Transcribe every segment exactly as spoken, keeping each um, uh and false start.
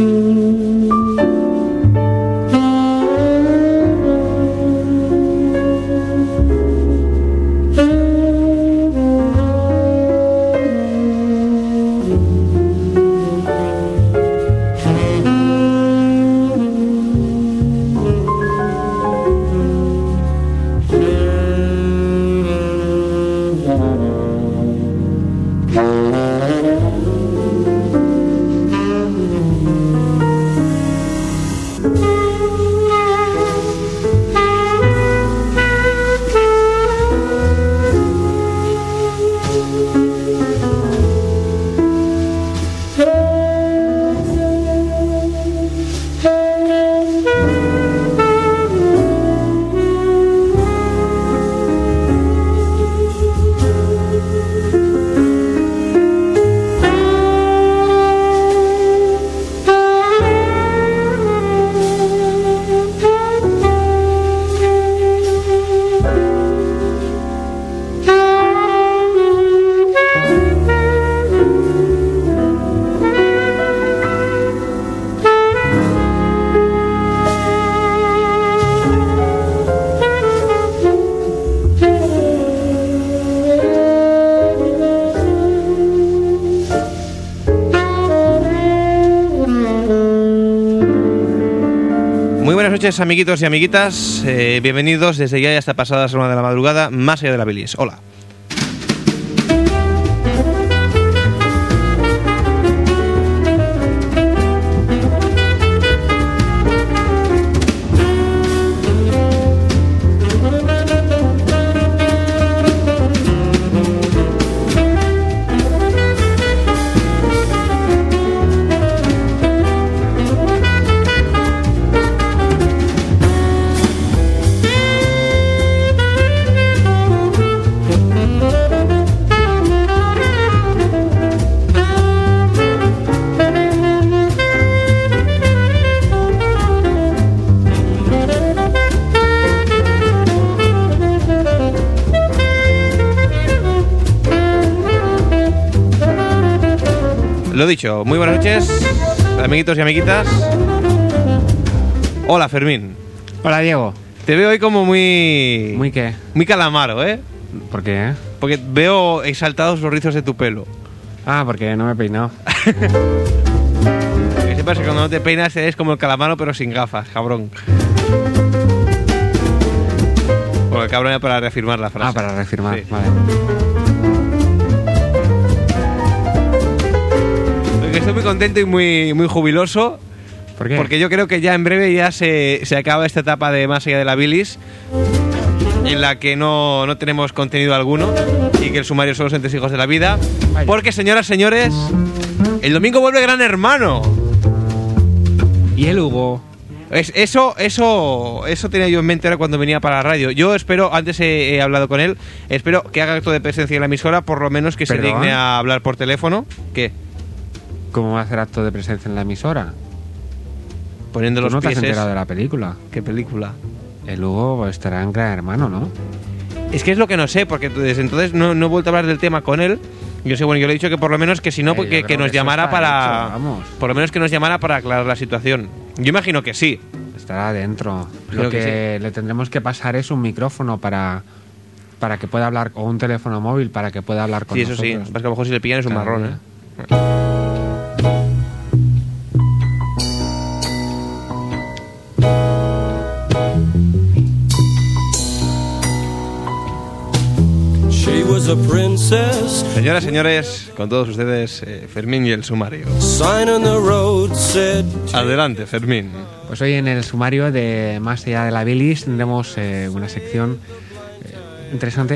Buenas noches, amiguitos y amiguitas, eh, bienvenidos desde ya hasta pasadas una de la madrugada, más allá de la bilis. Hola. Lo dicho, muy buenas noches, amiguitos y amiguitas. Hola, Fermín. Hola, Diego. Te veo hoy como muy... ¿Muy qué? Muy calamaro, ¿eh? ¿Por qué? Porque veo exaltados los rizos de tu pelo. Ah, porque no me he peinado. Que sepas que cuando no te peinas eres como el calamaro pero sin gafas, cabrón. Bueno, el cabrón era para reafirmar la frase. Ah, para reafirmar, sí. Vale. Estoy muy contento y muy, muy jubiloso. ¿Por qué? Porque yo creo que ya en breve ya se, se acaba esta etapa de Más allá de la bilis, en la que no, no tenemos contenido alguno y que el sumario son los entresijos de la vida. Vaya. Porque, señoras, señores, el domingo vuelve Gran Hermano. ¿Y el Hugo? Es, eso, eso, eso tenía yo en mente ahora cuando venía para la radio. Yo espero, antes he, he hablado con él, espero que haga acto de presencia en la emisora, por lo menos que ¿Perdón? se digne a hablar por teléfono. ¿Qué? ¿Cómo va a hacer acto de presencia en la emisora? Poniendo ¿Tú los no te has pies. enterado de la película? ¿Qué película? El Hugo estará en Gran Hermano, ¿no? Es que es lo que no sé, porque desde entonces no, no he vuelto a hablar del tema con él. Yo sé, bueno, yo le he dicho que por lo menos que si no, Eh, pues yo que, creo que nos que eso llamara está para... hecho, vamos. Por lo menos que nos llamara para aclarar la situación. Yo imagino que sí. Estará adentro. Creo Lo que, que le tendremos que pasar es un micrófono para, para que pueda hablar, o un teléfono móvil para que pueda hablar con Sí, eso nosotros. sí. Lo que pasa es que a lo mejor si le pillan es un Cada marrón, día. ¿eh? She was a princess. Señoras, señores, con todos ustedes, eh, Fermín y el sumario. Sign on the road said. Adelante, Fermín. Pues hoy en el sumario de Más allá de la bilis tendremos eh, una sección eh, interesante.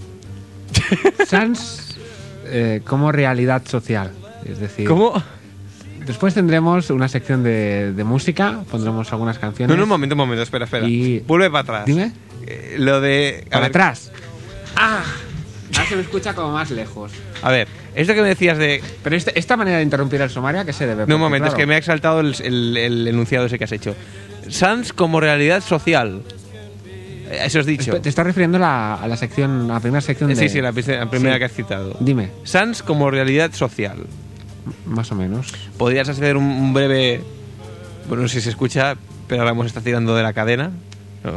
Sans eh, como realidad social. Es decir, ¿Cómo? después tendremos una sección de, de música, pondremos algunas canciones. No, no, un momento, un momento, espera, espera. Y- Vuelve para atrás. Dime. Eh, lo de... a Para ver, atrás. ¡Ah! Ahora se me escucha como más lejos. A ver, esto que me decías de... Pero este- esta manera de interrumpir el sumario, ¿a qué se debe? No, un Porque, momento, es claro, que me ha exaltado el, el- el enunciado ese que has hecho. Sans como realidad social. Eh, Eso has dicho. Te estás refiriendo a la, a la sección, a la primera sección de... Sí, sí, la, la primera Sí. que has citado. Dime. Sans como realidad social. Más o menos. ¿Podrías hacer un, un breve... Bueno, no sé si se escucha, pero Ramos está tirando de la cadena. No.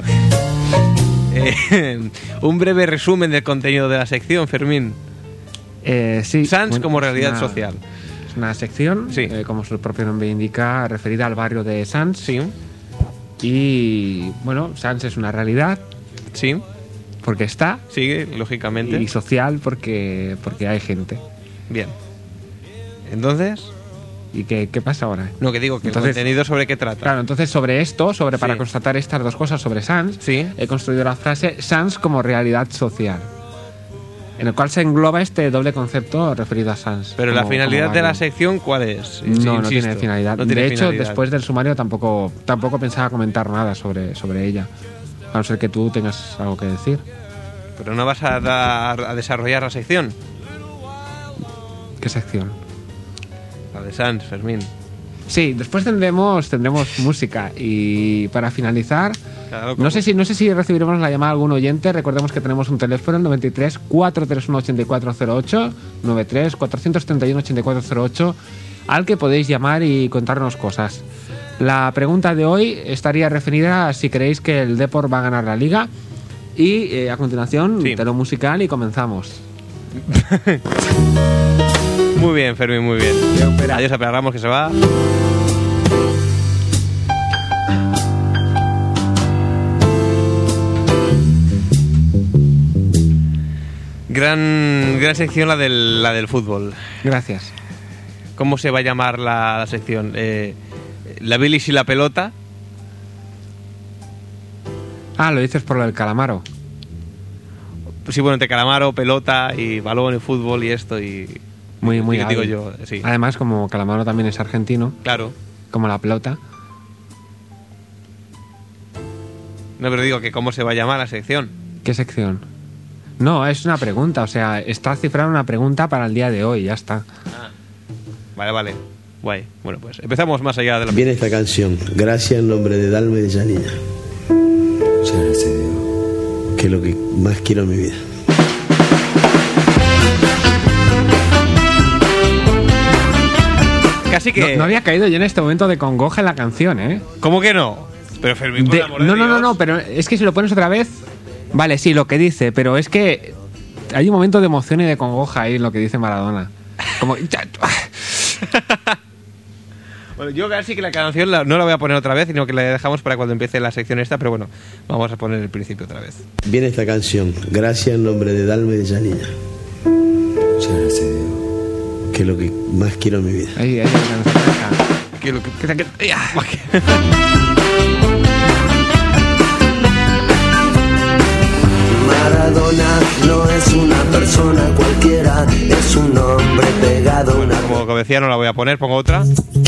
eh, un breve resumen del contenido de la sección, Fermín. Eh, sí. Sans bueno, como realidad una, social. Es una sección, Sí. eh, como su propio nombre indica, referida al barrio de Sans. Sí, Y, bueno, Sans es una realidad sí, porque está. sigue, lógicamente. Y social porque, porque hay gente. Bien. Entonces... ¿Y qué, qué pasa ahora? No, que digo, que Entonces- el contenido sobre qué trata. Claro, entonces sobre esto, sobre para Sí. constatar estas dos cosas sobre Sans, Sí. he construido la frase Sans como realidad social, en el cual se engloba este doble concepto referido a Sans. Pero la como- finalidad como de la barrio. sección, ¿cuál es? Sí, No, no insisto, tiene finalidad. no tiene de hecho, finalidad. después del sumario tampoco, tampoco pensaba comentar nada sobre, sobre ella. A no ser que tú tengas algo que decir. Pero no vas a, dar, a desarrollar la sección. ¿Qué sección? La de Sans, Fermín. Sí, después tendremos, tendremos música. Y para finalizar, Claro, como- no sé si no sé si recibiremos la llamada de algún oyente. Recordemos que tenemos un teléfono, el noventa y tres, cuatrocientos treinta y uno, ochenta y cuatro cero ocho, noventa y tres, cuatrocientos treinta y uno, ochenta y cuatro cero ocho, al que podéis llamar y contarnos cosas. La pregunta de hoy estaría referida a si creéis que el Depor va a ganar la Liga. Y eh, a continuación, Sí. telón musical y comenzamos. Muy bien, Fermín, muy bien. Adiós, Pera. Adiós a Pera Ramos, que se va. Gran, gran sección la del, la del fútbol. Gracias. ¿Cómo se va a llamar la, la sección? Eh, ¿La bilis y la pelota? Ah, lo dices por lo del calamaro. Pues sí, bueno, entre calamaro, pelota y balón y fútbol y esto y... Muy, muy y digo hábil. yo, sí. Además, como calamaro también es argentino, Claro. como la pelota. No, pero digo que cómo se va a llamar la sección. ¿Qué sección? No, es una pregunta, o sea, está cifrada una pregunta para el día de hoy, ya está. Vale, vale. Guay. Bueno, pues empezamos más allá de la... Viene esta canción, gracias en nombre de Dalma y de Janina, Muchas gracias, Dios. que es lo que más quiero en mi vida. Casi que... No, no había caído yo en este momento de congoja en la canción, ¿eh? ¿Cómo que no? Pero Fermín, por De- el amor de no, no, no, Dios. no, pero es que si lo pones otra vez... Vale, sí, lo que dice, pero es que hay un momento de emoción y de congoja ahí en lo que dice Maradona. Como... Bueno, yo casi que la canción la- no la voy a poner otra vez, sino que la dejamos para cuando empiece la sección esta, pero bueno, vamos a poner el principio otra vez. Viene esta canción, gracias en nombre de Dalma y de Janina, Muchas gracias, Dios. que es lo que más quiero en mi vida. Ahí, ahí, ahí, Que lo que- que- que- que- ya. Maradona no es una persona cualquiera, es un hombre pegado a una... Como decía, no la voy a poner, pongo otra.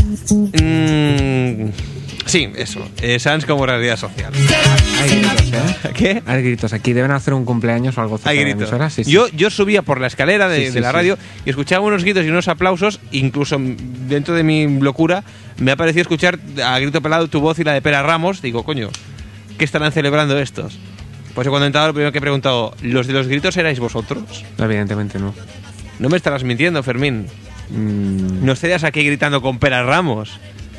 Mm, sí, eso. Eh, Sans como realidad social. Hay gritos, ¿eh? ¿Qué? Hay gritos. Aquí deben hacer un cumpleaños o algo cerca Hay de la gritos. emisora. Sí, sí. Yo, yo subía por la escalera de, Sí, sí, de la sí. radio y escuchaba unos gritos y unos aplausos. Incluso dentro de mi locura me ha parecido escuchar a grito pelado tu voz y la de Pera Ramos. Digo, coño, ¿qué estarán celebrando estos? Pues cuando he entrado, lo primero que he preguntado, ¿los de los gritos erais vosotros? Evidentemente no. No me estarás mintiendo, Fermín. Mm, ¿No estarías aquí gritando con Pera Ramos?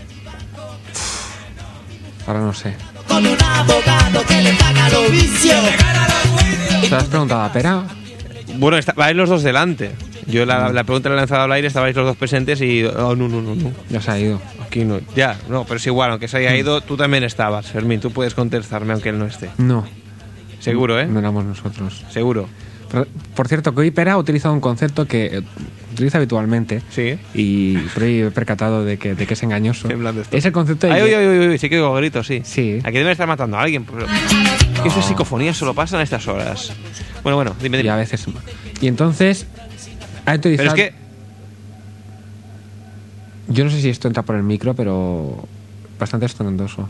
ahora no sé. Con un abogado que le paga los vicios. ¿Te lo has preguntado a Pera? Bueno, estabais los dos delante. Yo la, la pregunta la he lanzado al aire, estabais los dos presentes y... Oh, no, no, no, no. Ya se ha ido. Aquí no. Ya, no, pero es igual, aunque se haya ido, tú también estabas, Fermín. Tú puedes contestarme aunque él no esté. No. Seguro, ¿eh? No éramos nosotros. Seguro. Por, por cierto, que hoy Pera ha utilizado un concepto que eh, utiliza habitualmente. Sí. Y por ahí he percatado de que, de que es engañoso. Temblando esto. Es el concepto de... Ay, uy, uy, uy, uy, sí que oigo gritos, sí. Sí. Aquí deben estar matando a alguien. Pero... ¿Qué esas psicofonías solo pasan a estas horas? Bueno, bueno, dime, Y dime. a veces... Y entonces... Ha utilizado... Pero es que... Yo no sé si esto entra por el micro, pero... Bastante estruendoso.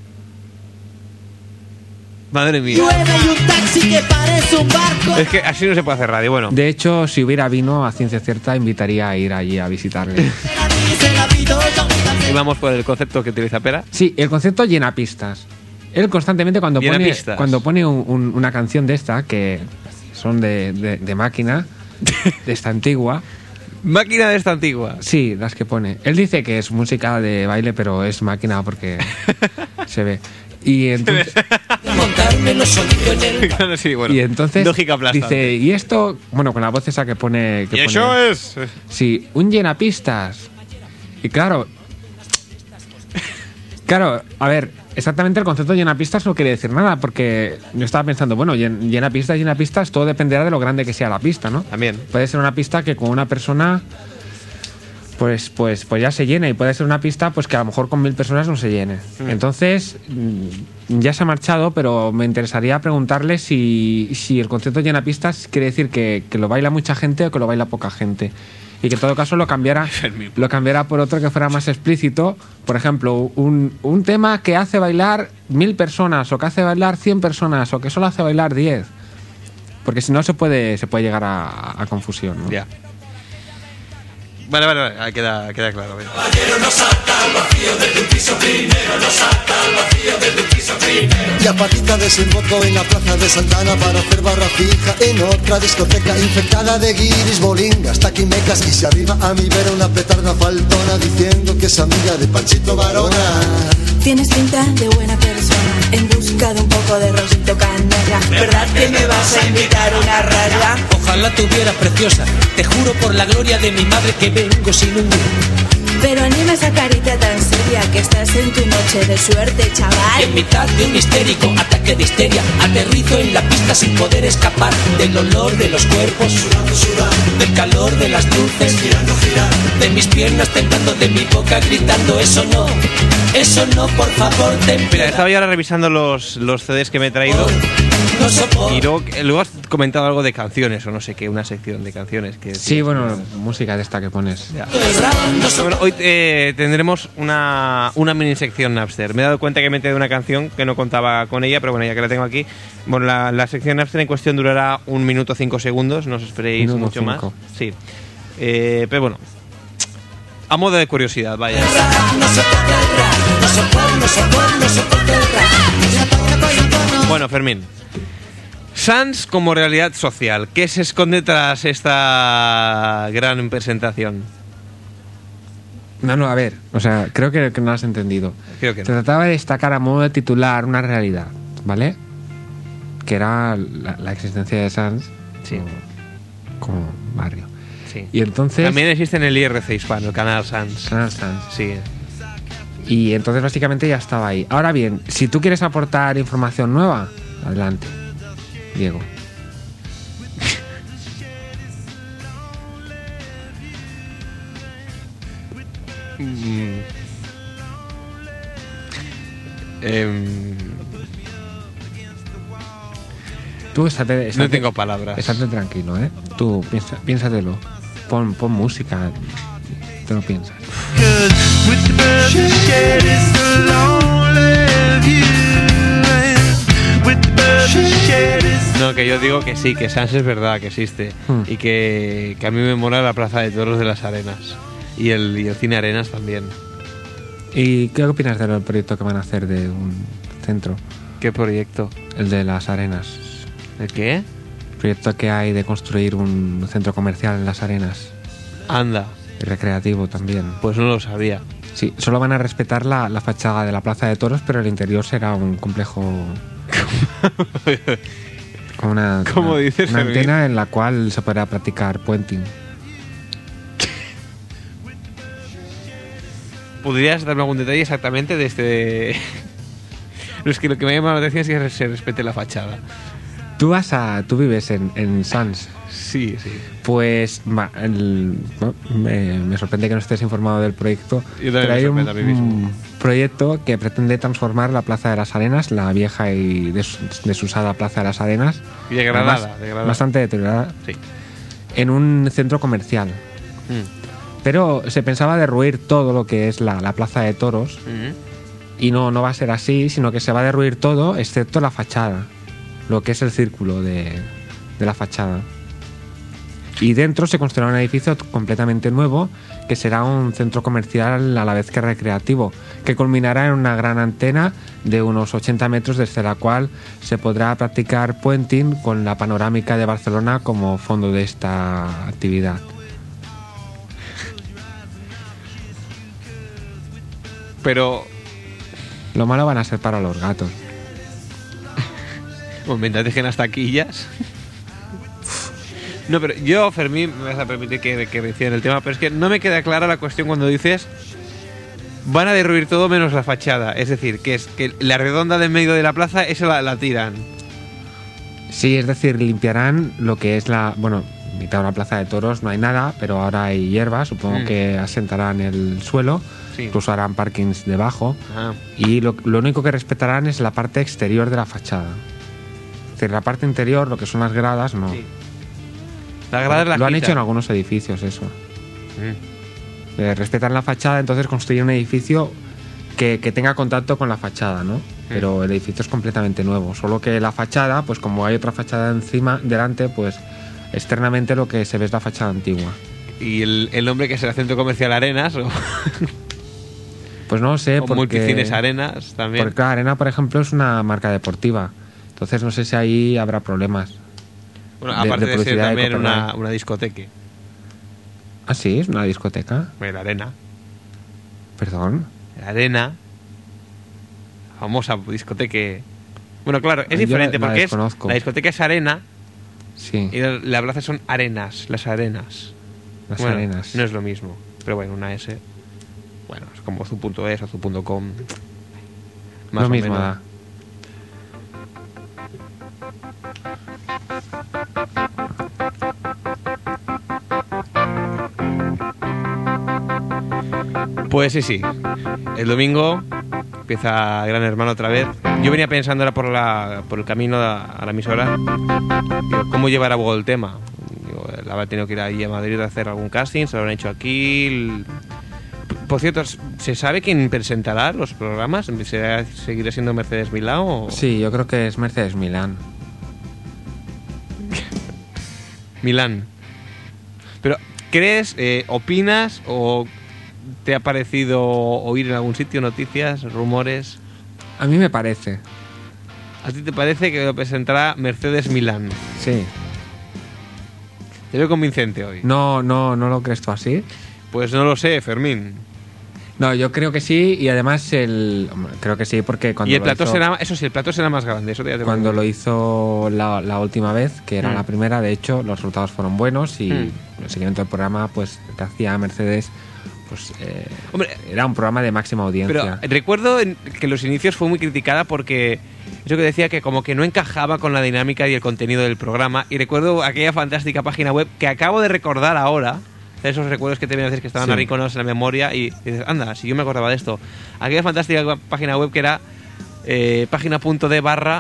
Madre mía. Llueve y un taxi que parece un barco. Es que así no se puede hacer radio. Bueno, De hecho, si hubiera vino, a ciencia cierta, invitaría a ir allí a visitarle. Se la pido yo. y vamos por el concepto que utiliza Pera. Sí, el concepto llena pistas. Él constantemente cuando Llena pone, pistas. cuando pone un- un- una canción de esta, que son de, de- de máquina, de esta antigua, Máquina de esta antigua. Sí, las que pone. Él dice que es música de baile, pero es máquina porque se ve. Y entonces, Montarme los sonidos en el... Claro, sí, bueno, y entonces lógica aplastante. dice, y esto, bueno, con la voz esa que pone... Que Y pone- eso es... Sí, un llenapistas. Y claro... Claro, a ver, exactamente el concepto de llenapistas no quiere decir nada, porque yo estaba pensando, bueno, llen- llenapistas, llenapistas, todo dependerá de lo grande que sea la pista, ¿no? También. Puede ser una pista que con una persona... Pues, pues, pues ya se llena, y puede ser una pista pues que a lo mejor con mil personas no se llene. Mm. Entonces, mm, ya se ha marchado, pero me interesaría preguntarle si, si el concepto de llenapistas quiere decir que, que lo baila mucha gente o que lo baila poca gente. Y que en todo caso lo cambiara, lo cambiara por otro que fuera más explícito. Por ejemplo, un, un tema que hace bailar mil personas, o que hace bailar cien personas, o que solo hace bailar diez. Porque si no se puede, se puede llegar a, a confusión, ¿no? Ya. Vale, vale, vale, ahí queda, queda claro. Bien. Y a patita desemboco en la plaza de Santana para hacer barra fija en otra discoteca infectada de guiris, bolingas, taquimecas. Y se arriba a mi vera una petarda faltona diciendo que es amiga de Panchito Varona. Tienes pinta de buena persona, en busca de un poco de rosito canela. ¿Verdad que me vas a invitar a una raya? Ojalá tuviera preciosa, te juro por la gloria de mi madre que vengo sin un... Pero anima esa carita tan seria, que estás en tu noche de suerte, Y en chaval. mitad de un histérico ataque de histeria, aterrizo en la pista sin poder escapar del olor de los cuerpos, del calor de las luces, de mis piernas temblando, de mi boca gritando, eso no, eso no, por favor, ten Mira, piedad. estaba yo ahora revisando los, los C Ds que me he traído. No soporto. Y luego, luego has comentado algo de canciones, o no sé qué, una sección de canciones. Que, Sí, bueno, música de esta que pones. Ya. El rap no soporto. Bueno, hoy eh, tendremos una, una mini sección Napster. Me he dado cuenta que me he traído una canción que no contaba con ella, pero bueno, ya que la tengo aquí. Bueno, la, la sección Napster en cuestión durará un minuto cinco segundos, no os esperéis Minuto mucho cinco. más. Sí. Eh, pero bueno, a modo de curiosidad, vaya. No soporto el rap, no soporto, no soporto, no soporto el rap. Bueno, Fermín. Sans como realidad social. ¿Qué se esconde tras esta gran presentación? No, no, a ver, o sea, creo que, que no lo has entendido. Creo que Se no. trataba de destacar a modo de titular una realidad, ¿vale? Que era la, la existencia de Sans Sí. como, como barrio. Sí. Y entonces... También existe en el I R C hispano, el canal Sans. Canal Sans. Sí. Y entonces básicamente ya estaba ahí. Ahora bien, si tú quieres aportar información nueva, adelante, Diego. Mm. Em, Tú estate, no estate- tengo palabras. estate tranquilo, ¿eh? Tú piensa, piénsatelo. Pon, pon música. Te lo piensas. No, que yo digo que sí, que Sans es verdad, que existe. Hmm. Y que, que a mí me mola la Plaza de Toros de las Arenas. Y el, y el Cine Arenas también. ¿Y qué opinas del proyecto que van a hacer de un centro? ¿Qué proyecto? El de las arenas. ¿El qué? El proyecto que hay de construir un centro comercial en las arenas. Anda, Y recreativo también. pues no lo sabía. Sí, solo van a respetar la, la fachada de la Plaza de Toros, pero el interior será un complejo... con una, ¿Cómo una, dices, una Fermín? antena en la cual se podrá practicar puenting. ¿Podrías darme algún detalle exactamente de este...? No, es que lo que me llama la atención es que se respete la fachada. Tú vas a... Tú vives en, en Sans. Sí, sí. Pues va, el- bueno, me, me sorprende que no estés informado del proyecto. Yo también pero me hay un, sorprende a mí mismo. un proyecto que pretende transformar la Plaza de las Arenas, la vieja y des- desusada Plaza de las Arenas, Y degradada, además, degradada. bastante deteriorada, Sí. en un centro comercial. Mm. Pero se pensaba derruir todo lo que es la, la Plaza de Toros, Mm. y no, no va a ser así, sino que se va a derruir todo excepto la fachada, lo que es el círculo de, de la fachada. Y dentro se construirá un edificio completamente nuevo que será un centro comercial a la vez que recreativo, que culminará en una gran antena de unos ochenta metros desde la cual se podrá practicar puenting con la panorámica de Barcelona como fondo de esta actividad. Pero... Lo malo van a ser para los gatos. Bueno, mientras dejen las taquillas. No, pero yo, Fermín, me vas a permitir que, que decida en el tema, pero es que no me queda clara la cuestión cuando dices van a derruir todo menos la fachada. Es decir, que es que la redonda del medio de la plaza, esa la, la tiran. Sí, es decir, limpiarán lo que es la... Bueno, mitad de una plaza de toros no hay nada, pero ahora hay hierba, supongo Mm. que asentarán el suelo, Sí. incluso harán parkings debajo, Ah. y lo, lo único que respetarán es la parte exterior de la fachada. Es decir, la parte interior, lo que son las gradas, no. Sí. La grada es la Lo han quitan. hecho en algunos edificios, eso. Mm. Eh, respetan la fachada, entonces construyen un edificio que, que tenga contacto con la fachada, ¿no? Pero el edificio es completamente nuevo. Solo que la fachada, pues como hay otra fachada encima, delante, pues externamente lo que se ve es la fachada antigua. ¿Y el, el nombre que es el Centro Comercial Arenas? O, Pues no sé, o porque... Multicines Arenas también. Porque la Arena, por ejemplo, es una marca deportiva. Entonces no sé si ahí habrá problemas. Bueno, de- aparte de de, ser publicidad de también Copenhague. una, una discoteca. Ah, sí, es una discoteca. La Arena. Perdón. La Arena. Famosa discoteca. Bueno, claro, es Yo diferente la porque es, desconozco. la discoteca es arena Sí, y la, la plaza son arenas, las arenas. las Bueno, arenas. No es lo mismo, pero bueno, una S. Bueno, es como zu punto es o zu punto com. Más lo o mismo menos. da. Pues sí, sí. El domingo empieza Gran Hermano otra vez. Yo venía pensando ahora por, la, por el camino a, a la emisora. Digo, ¿cómo llevar a Bogo el tema? Digo, él habrá tenido que ir ahí a Madrid a hacer algún casting, se lo habrán hecho aquí. El- Por cierto, ¿se sabe quién presentará los programas? ¿Será- ¿Seguirá siendo Mercedes Milá o Sí, yo creo que es Mercedes Milán. Milán? Pero, ¿crees, eh, opinas o te ha parecido oír en algún sitio noticias, rumores? A mí me parece. ¿A ti te parece que lo presentará Mercedes Milán? Sí. Te veo convincente hoy. No, no, no lo crees tú así. Pues no lo sé, Fermín. No, yo creo que sí, y además el... hombre, creo que sí, porque cuando Y el lo plato hizo, será, eso sí, el plato será más grande. Eso ya te cuando puedo lo decir. hizo la, la última vez, que era Mm. la primera, de hecho, los resultados fueron buenos y Mm. el seguimiento del programa, pues, que hacía Mercedes, pues, eh, Hombre, era un programa de máxima pero audiencia. recuerdo en- que en los inicios fue muy criticada porque eso que decía que como que no encajaba con la dinámica y el contenido del programa. Y recuerdo aquella fantástica página web que acabo de recordar ahora. Esos recuerdos que te vienen a decir que estaban Sí. arrinconados en la memoria y dices, anda, si yo me acordaba de esto. Aquella fantástica página web que era eh, página.de barra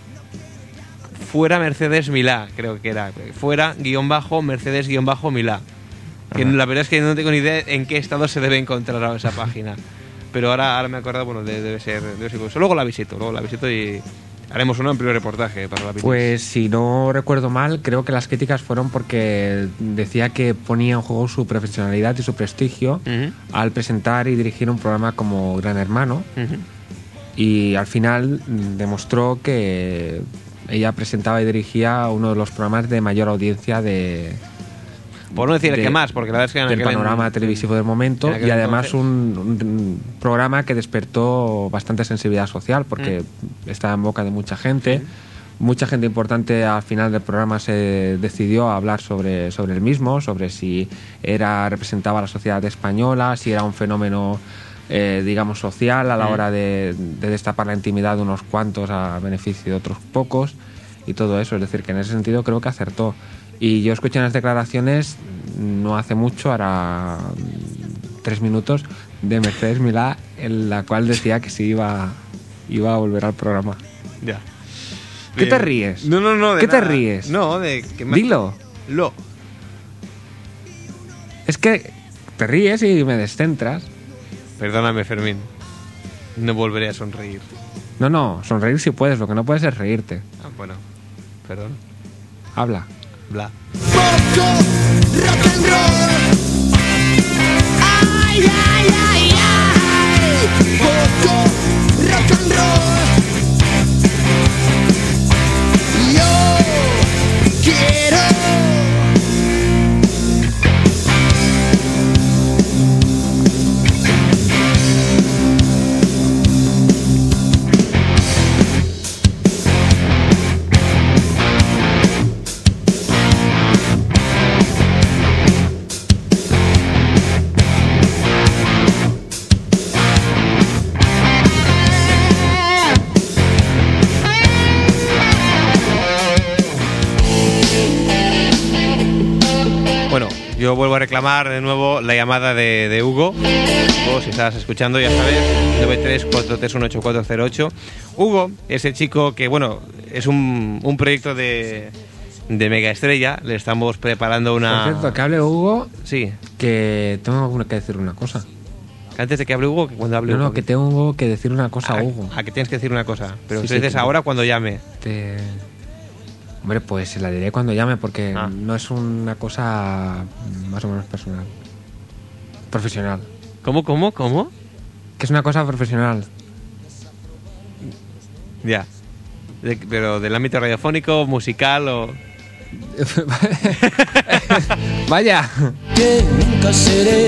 fuera Mercedes Milá, creo que era. Fuera guión bajo Mercedes guión bajo Milá. Que Ajá. la verdad es que no tengo ni idea en qué estado se debe encontrar ahora esa página. Pero ahora, ahora me acuerdo, bueno, de- debe ser, debe ser curioso. Luego la visito, luego la visito y haremos un amplio reportaje para la visita. Pues si no recuerdo mal, creo que las críticas fueron porque decía que ponía en juego su profesionalidad y su prestigio Ujú, al presentar y dirigir un programa como Gran Hermano, ujú. y al final mm, demostró que ella presentaba y dirigía uno de los programas de mayor audiencia de, Por no decir el de- que más, porque la verdad es que en del aquel en- panorama televisivo del momento, en aquel y además entonces- un, un programa que despertó bastante sensibilidad social porque Mm. estaba en boca de mucha gente. Mucha gente importante al final del programa se decidió a hablar sobre, sobre el mismo, sobre si era representaba a la sociedad española, si era un fenómeno, eh, digamos, social a la Mm. hora de, de destapar la intimidad de unos cuantos a beneficio de otros pocos y todo eso. Es decir, que en ese sentido creo que acertó. Y yo escuché unas declaraciones no hace mucho, ahora mm, tres minutos, de Mercedes Milá, en la cual decía que sí iba, iba a volver al programa. Ya. ¿Qué Bien. te ríes? No, no, no. de ¿Qué te nada. ríes? No, de que me- Dilo. Lo. Es que te ríes y me descentras. Perdóname, Fermín. No volveré a sonreír. No, no, sonreír si puedes, lo que no puedes es reírte. Ah, bueno. Perdón. Habla. Bla. Poco rock and roll. Ay, ay, ay, ay. Poco rock and roll. Yo quiero. yo vuelvo a reclamar de nuevo la llamada de, de Hugo. Hugo, si estás escuchando, ya sabes, nueve tres cuatro tres uno ocho cuatro cero ocho. Hugo es el chico que, bueno, es un, un proyecto de, de mega estrella. Le estamos preparando una... Por cierto, que hable Hugo, Sí. que tengo que decir una cosa. Antes de que hable Hugo, que cuando hable No, Hugo. no, que tengo que decir una cosa a Ah, Hugo. ah, que tienes que decir una cosa. Pero Sí, sí, entonces que- ahora cuando llame. Te... Hombre, pues se la diré cuando llame porque Ah. no es una cosa más o menos personal. Profesional. ¿Cómo, cómo, cómo? Que es una cosa profesional. Ya. De- pero del ámbito radiofónico, musical o... Vaya. Que nunca seré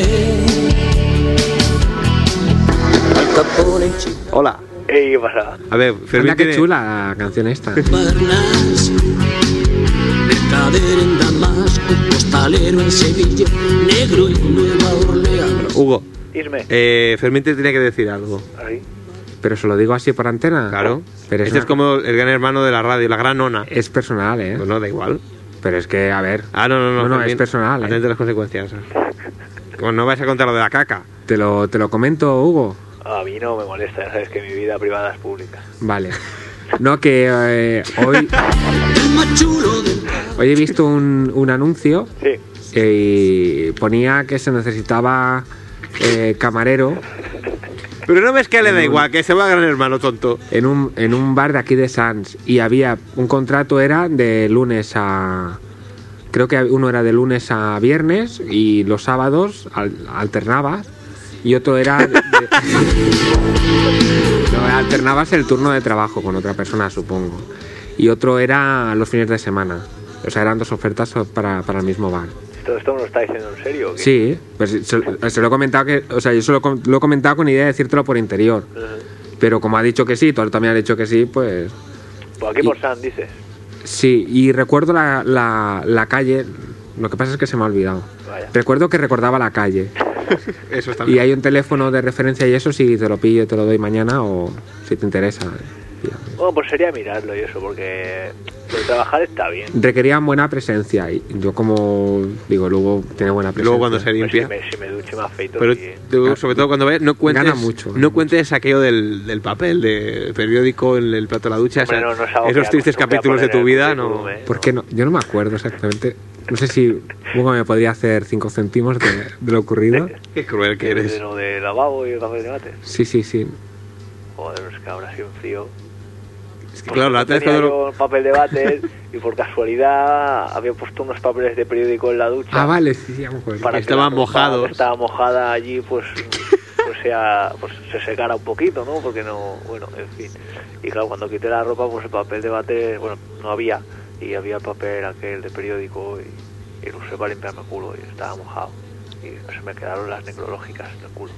Al Capone chico. Hola. Ey, ¿qué pasa? A ver, Fermín Anda, qué tiene- chula la canción esta. Barnas, mercader en Damasco, postalero en Sevilla, negro en Nueva Orleans. Hugo, Isme. eh, Fermín te tenía que decir algo. Ahí. Pero se lo digo así por antena. Claro. Pero es, este es una- como el gran hermano de la radio, la gran nona. es personal, ¿eh? Pues no, da igual. Pero es que, a ver, Ah, no, no, no. No, no, Fermín, es personal, ¿eh? Atente a las consecuencias. Como no vais a contar lo de la caca. te lo, te lo comento, Hugo. A mí no me molesta, ya sabes que mi vida privada es pública. Vale. No, que eh, hoy, El más chulo del hoy he visto un, un anuncio Sí. y ponía que se necesitaba eh, camarero Pero no ves que le da igual, que se va a gran hermano tonto. en un, en un bar de aquí de Sans y había un contrato, era de lunes a... Creo que uno era de lunes a viernes y los sábados al- alternabas y otro era... de- de- no, alternabas el turno de trabajo con otra persona, supongo. Y otro era los fines de semana. O sea, eran dos ofertas para, para el mismo bar. ¿Todo esto me lo está diciendo en serio? o qué? Sí, pues se, se lo he comentado que, o sea, yo se lo, com- lo he comentado con idea de decírtelo por interior. Ujú. Pero como ha dicho que sí, tú también has dicho que sí, pues Pues aquí Y- por San, dices. sí. Y recuerdo la, la, la calle, lo que pasa es que se me ha olvidado. Vaya. Recuerdo que recordaba la calle. Eso está Y hay un teléfono de referencia y eso, si te lo pillo, te lo doy mañana o si te interesa. pídame. Bueno, pues sería mirarlo y eso, porque lo de trabajar está bien. Requerían buena presencia y yo como digo, luego tiene buena Y presencia. luego cuando se Pues si, limpia. me, si me duche más feito. Pero sí. tú, sobre todo cuando ves, no cuentes, Gana mucho, gana no cuentes aquello del, del papel, del periódico, en el plato de la ducha, Hombre, o sea, no, no es algo esos que tristes acostumbre a capítulos de poner tu en el vida, no. currículum, ¿eh? ¿Por qué no? Yo no me acuerdo exactamente. No sé si Hugo me podría hacer cinco céntimos de, de lo ocurrido. Qué cruel que De eres. lo de lavabo y el café de mate. Sí, sí, sí. Joder, es que ahora ha sido un frío. Es que claro, la otra vez tenía cuando lo- yo el papel de váter y por casualidad había puesto unos papeles de periódico en la ducha. Ah, vale, sí, sí, ya me acuerdo. para que estaban la ropa mojados. que estaba mojada allí, pues, pues, sea, pues se secara un poquito, ¿no? Porque no, bueno, en fin. Y claro, cuando quité la ropa, pues el papel de váter, bueno, no había. Y había el papel aquel de periódico y, y lo usé para limpiarme el culo y estaba mojado. Y se me quedaron las necrológicas en el culo.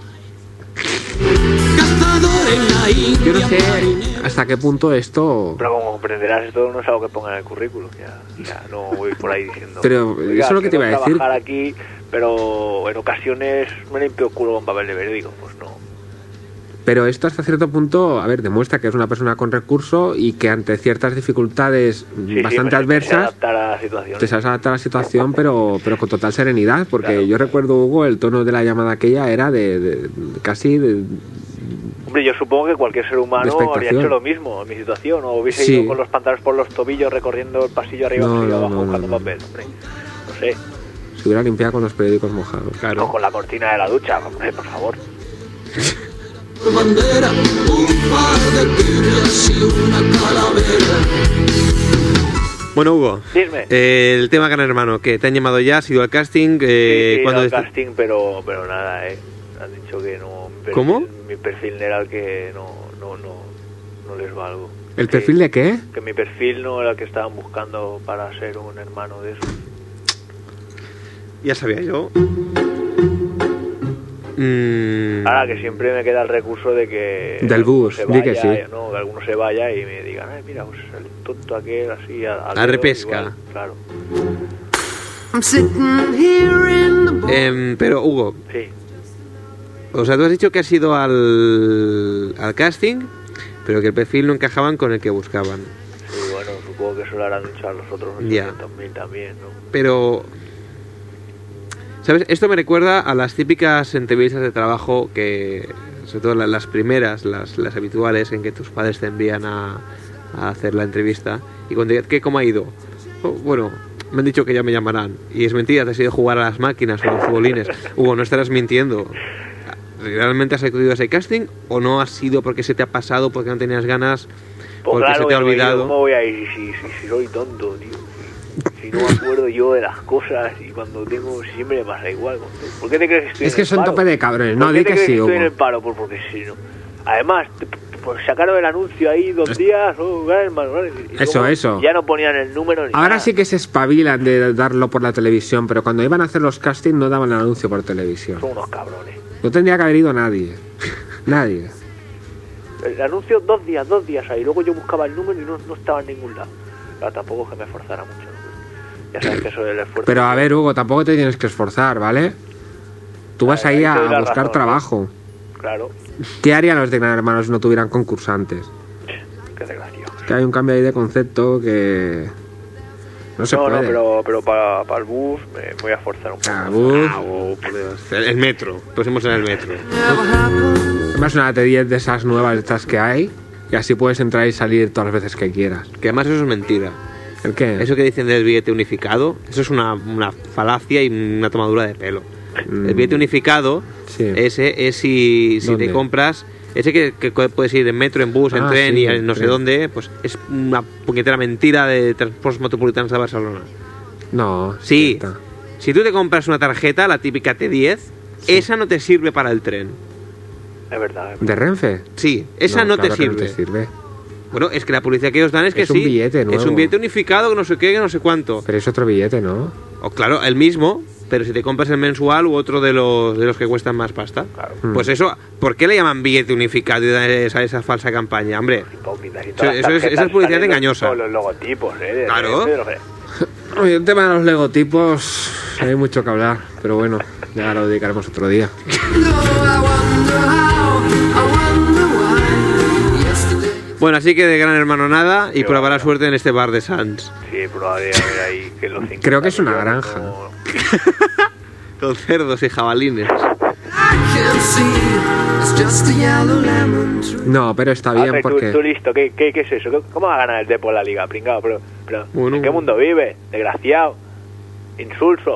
cazador en la India. Yo no sé marinero. hasta qué punto esto... Pero como comprenderás, esto no es algo que ponga en el currículum. Ya, ya no voy por ahí diciendo. Pero "Oiga, eso es lo que te quiero iba a decir". trabajar aquí, pero en ocasiones me limpio el culo con papel de periódico. Pues no. Pero esto hasta cierto punto, a ver, demuestra que es una persona con recurso y que ante ciertas dificultades Sí, sí, bastante me- me sé adversas adaptar a la situación. te sabes adaptar a la situación, pero, pero con total serenidad. Porque Claro. yo recuerdo, Hugo, el tono de la llamada aquella era de, de- de- casi de... Hombre, yo supongo que cualquier ser humano De expectación. habría hecho lo mismo en mi situación, o hubiese Sí. ido con los pantalones por los tobillos recorriendo el pasillo arriba No, y no, abajo no, buscando no, no. papel, hombre. No sé, Se hubiera limpiado con los periódicos mojados. o con la cortina de la ducha, hombre, por favor. Bandera, un par de tibias y una calavera. Bueno, Hugo, Dime. eh, el tema Gran Hermano, que te han llamado ya, has ido al casting. Eh, sí, sí, ¿cuándo al est- casting, pero, pero nada, eh. Han dicho que no. Mi perfil, ¿Cómo? Mi perfil era el que no, no, no, no les valgo. ¿El Sí, perfil de qué? Que mi perfil no era el que estaban buscando para ser un hermano de eso. Ya sabía yo. Mm, Ahora que siempre me queda el recurso de que Del alguno bus, se di que vaya, sí. ¿no? Que alguno se vaya y me digan, ay, mira, pues el tonto aquel así a, La repesca. Claro, em, pero, Hugo, sí. o sea, tú has dicho que has ido al, al casting, pero que el perfil no encajaban con el que buscaban. Sí, bueno, supongo que eso lo harán dicho a los otros Ya. ochocientos mil también, ¿no? Pero, ¿Sabes? Esto me recuerda a las típicas entrevistas de trabajo que, sobre todo las primeras, las, las habituales, en que tus padres te envían a, a hacer la entrevista y cuando digan, ¿qué, cómo ha ido? Oh, bueno, me han dicho que ya me llamarán. Y es mentira, te has ido a jugar a las máquinas o a los futbolines. Hugo, no estarás mintiendo. ¿Realmente has acudido a ese casting o no ha sido porque se te ha pasado, porque no tenías ganas, Pues porque claro se te ha que no he ido, olvidado? ¿cómo voy a ir si, si, si soy tonto, tío? Si, si no me acuerdo yo de las cosas y cuando tengo siempre me pasa igual. ¿Por qué te crees que estoy Es en que el son paro? tope de cabrones, no, ¿Por qué di te que crees sí, estoy Hugo. en el paro? Pues porque si no. Además, te- pues sacaron el anuncio ahí dos días, oh, gana el Manuel, y Eso, luego eso. ya no ponían el número ni Ahora nada. sí que se espabilan de darlo por la televisión, pero cuando iban a hacer los castings no daban el anuncio por televisión. Son unos cabrones. No tendría que haber ido nadie. Nadie. El anuncio dos días, dos días ahí. Luego yo buscaba el número y no, no estaba en ningún lado. Pero tampoco es que me esforzara mucho, ¿no? Ya sabes que eso del esfuerzo. Pero a ver, Hugo, tampoco te tienes que esforzar, ¿vale? Tú vas Ahí ahí te a doy la buscar razón, trabajo. Claro, ¿Qué harían los de Gran Hermano si no tuvieran concursantes? qué desgracia. Es que hay un cambio ahí de concepto que no se no, puede. no, pero, pero para, para el bus me voy a esforzar un poco. Ah, bus. Ah, oh, por Dios. El, el metro, pusimos en el metro. Además una T diez de esas nuevas, de estas que hay, y así puedes entrar y salir todas las veces que quieras. Que además eso es mentira. ¿El qué? Eso que dicen del billete unificado, eso es una, una falacia y una tomadura de pelo. Mm. El billete unificado, Sí. ese es si, si ¿Dónde? te compras, ese que, que puedes ir en metro, en bus, en Ah, tren sí, y en en no sé tren. dónde, pues es una puñetera mentira de transportes metropolitanos de Barcelona. No, Sí, cierta. si tú te compras una tarjeta, la típica T diez, esa no te sirve para el tren. Es verdad. ¿De Renfe? Sí, esa no, claro te que sirve. no te sirve. Bueno, es que la publicidad que ellos dan es que Es un sí. billete Es nuevo. un billete unificado, que no sé qué, que no sé cuánto. Pero es otro billete, ¿no? O claro, el mismo, pero si te compras el mensual u otro de los de los que cuestan más pasta. Claro. Pues eso, ¿por qué le llaman billete unificado y dan esa, esa falsa campaña, hombre? Hipócritas y Eso- todas las eso es- tarjetas esa es publicidad salen engañosa. Con los logotipos, ¿eh? De- Claro. de- de- de- Oye, el tema de los legotipos, hay mucho que hablar, pero bueno, ya lo dedicaremos otro día. Bueno, así que de Gran Hermano nada y Qué probará bueno. suerte en este bar de Sans. Sí, probablemente a ver ahí que los cincuenta Creo que es una millones granja. no- Con cerdos y jabalines. No, pero está A bien ver, tú, porque... tú listo, ¿qué, qué, ¿qué es eso? ¿Cómo va a ganar el Depor la liga, pringado? Pero, pero Bueno. ¿en qué mundo vive? Desgraciado. Insulso.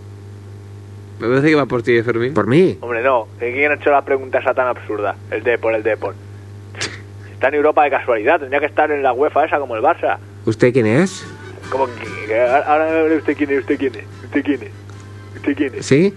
Me parece que va por ti, Fermín. ¿Por mí? Hombre, no. ¿Quién ha hecho la pregunta esa tan absurda? El Depor, el Depor. Está en Europa de casualidad. Tendría que estar en la UEFA esa como el Barça. ¿Usted quién es? ¿Cómo que- que- ahora ahora usted quién es? ¿Usted quién es? ¿Usted quién es? ¿Usted quién es? ¿Sí?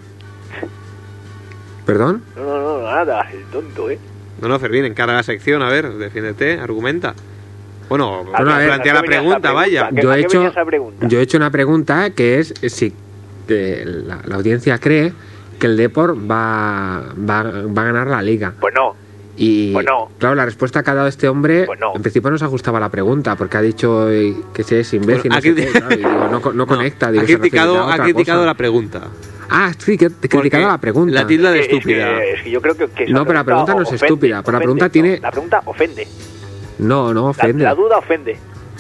¿Perdón? No, no, no, nada, te hagas el tonto, ¿eh? No, no, Fermín, encara la sección, a ver, defiéndete, argumenta. Bueno, Bueno, a ver, plantea ¿a la qué venía pregunta, esa vaya. pregunta? Yo ¿A he, qué hecho, venía esa pregunta? yo he hecho una pregunta que es si eh, la, la audiencia cree que el Depor va, va, va a ganar la liga. Pues no. Y Pues no. claro, la respuesta que ha dado este hombre Pues no. en principio no se ajustaba a la pregunta porque ha dicho eh, que si es imbécil, Bueno, no, ha sé criti- qué, claro, y digo, no, co- no conecta. Digo, ha se refiere criticado, a ha otra criticado cosa. la pregunta. Ah, sí, que he criticado Porque la pregunta. la tilda de Es que- estúpida. Es que, es que yo creo que, que esa No, pero la pregunta no es ofende, estúpida, pero la ofende, pregunta no, tiene- La pregunta ofende. No, no La, ofende. la duda ofende.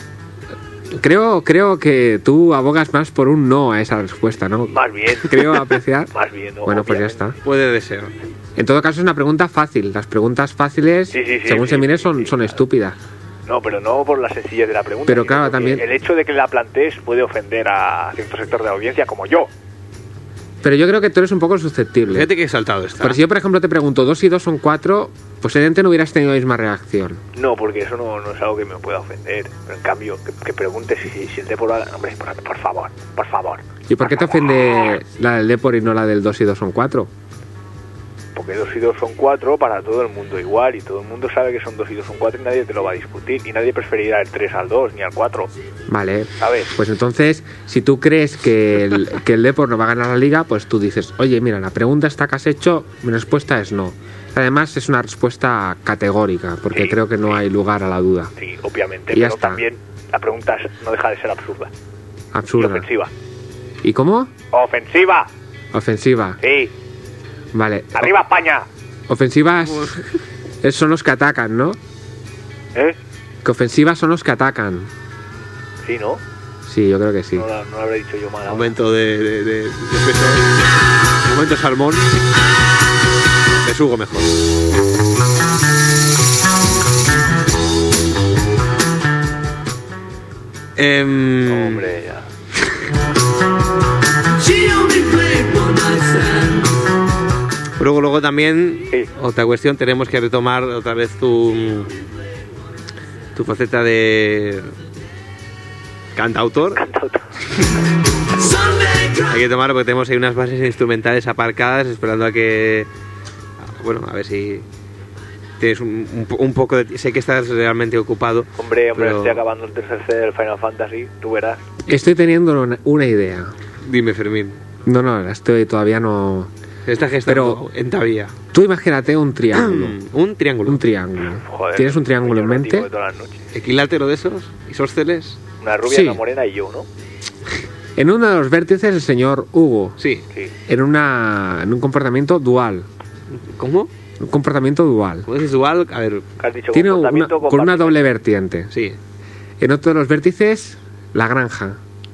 Creo, creo que tú abogas más por un no a esa respuesta, ¿no? Más bien. Creo apreciar. Más bien, ¿no? Bueno, pues ya Obviamente. está. Puede de ser. En todo caso es una pregunta fácil. Las preguntas fáciles, Sí, sí, sí, según sí, se mire, sí, son, sí, son claro. estúpidas. No, pero no por la sencillez de la pregunta. Pero sino claro, porque también- El hecho de que la plantees puede ofender a cierto sector de la audiencia, como yo. Pero yo creo que tú eres un poco susceptible. Fíjate que he saltado esta. Pero si yo, por ejemplo, te pregunto dos y dos son cuatro, posiblemente no hubieras tenido la misma reacción. No, porque eso no, no es algo que me pueda ofender. Pero en cambio, que, que preguntes si, si el Depor... va- Hombre, por, por favor, por favor. ¿Y por qué te ofende la del Depor y no la del dos y dos son cuatro? Porque dos y dos son cuatro para todo el mundo igual, y todo el mundo sabe que son dos y dos son cuatro y nadie te lo va a discutir, y nadie preferirá el tres al dos ni al cuatro, Vale. ¿sabes? Pues entonces, si tú crees que el, que el Depor no va a ganar la liga, pues tú dices, oye, mira, la pregunta esta que has hecho, mi respuesta es no. Además, es una respuesta categórica, porque Sí, creo que no sí. hay lugar a la duda. Sí, obviamente, Y ya pero está. también la pregunta es- no deja de ser absurda y Absurda. ofensiva. ¿Y cómo? ¡Ofensiva! Ofensiva. Sí, Vale. ¡arriba España! Ofensivas es- son los que atacan, ¿no? ¿Eh? Que ofensivas son los que atacan. Sí, ¿no? Sí, yo creo que sí. No, la- no lo habré dicho yo mal. ahora. Momento de, de, de, de peso. Momento salmón. Besugo mejor. Em, Hombre, ya. luego, luego también, Sí. otra cuestión, tenemos que retomar otra vez tu, tu faceta de cantautor. Cantautor. Hay que tomarlo porque tenemos ahí unas bases instrumentales aparcadas esperando a que... Bueno, a ver si tienes un, un, po- un poco de... Sé que estás realmente ocupado. Hombre, hombre, pero- estoy acabando el tercer C del Final Fantasy, tú verás. Estoy teniendo una, una idea. Dime, Fermín. No, no, la estoy todavía no... Se está gestando en Tavía. Tú imagínate un triángulo. Un triángulo. Un triángulo. Joder, ¿Tienes un triángulo en sueño erótico mente? de todas las noches. Equilátero de esos, isósceles. Una rubia, Sí. una morena y yo, ¿no? En uno de los vértices el señor Hugo. Sí. Sí. En, una, en un comportamiento dual. ¿Cómo? Un comportamiento dual. ¿Cómo es dual? A ver, ¿Qué has dicho? Tiene una, Comportamiento con una compartido. doble vertiente. sí. En otro de los vértices, la granja.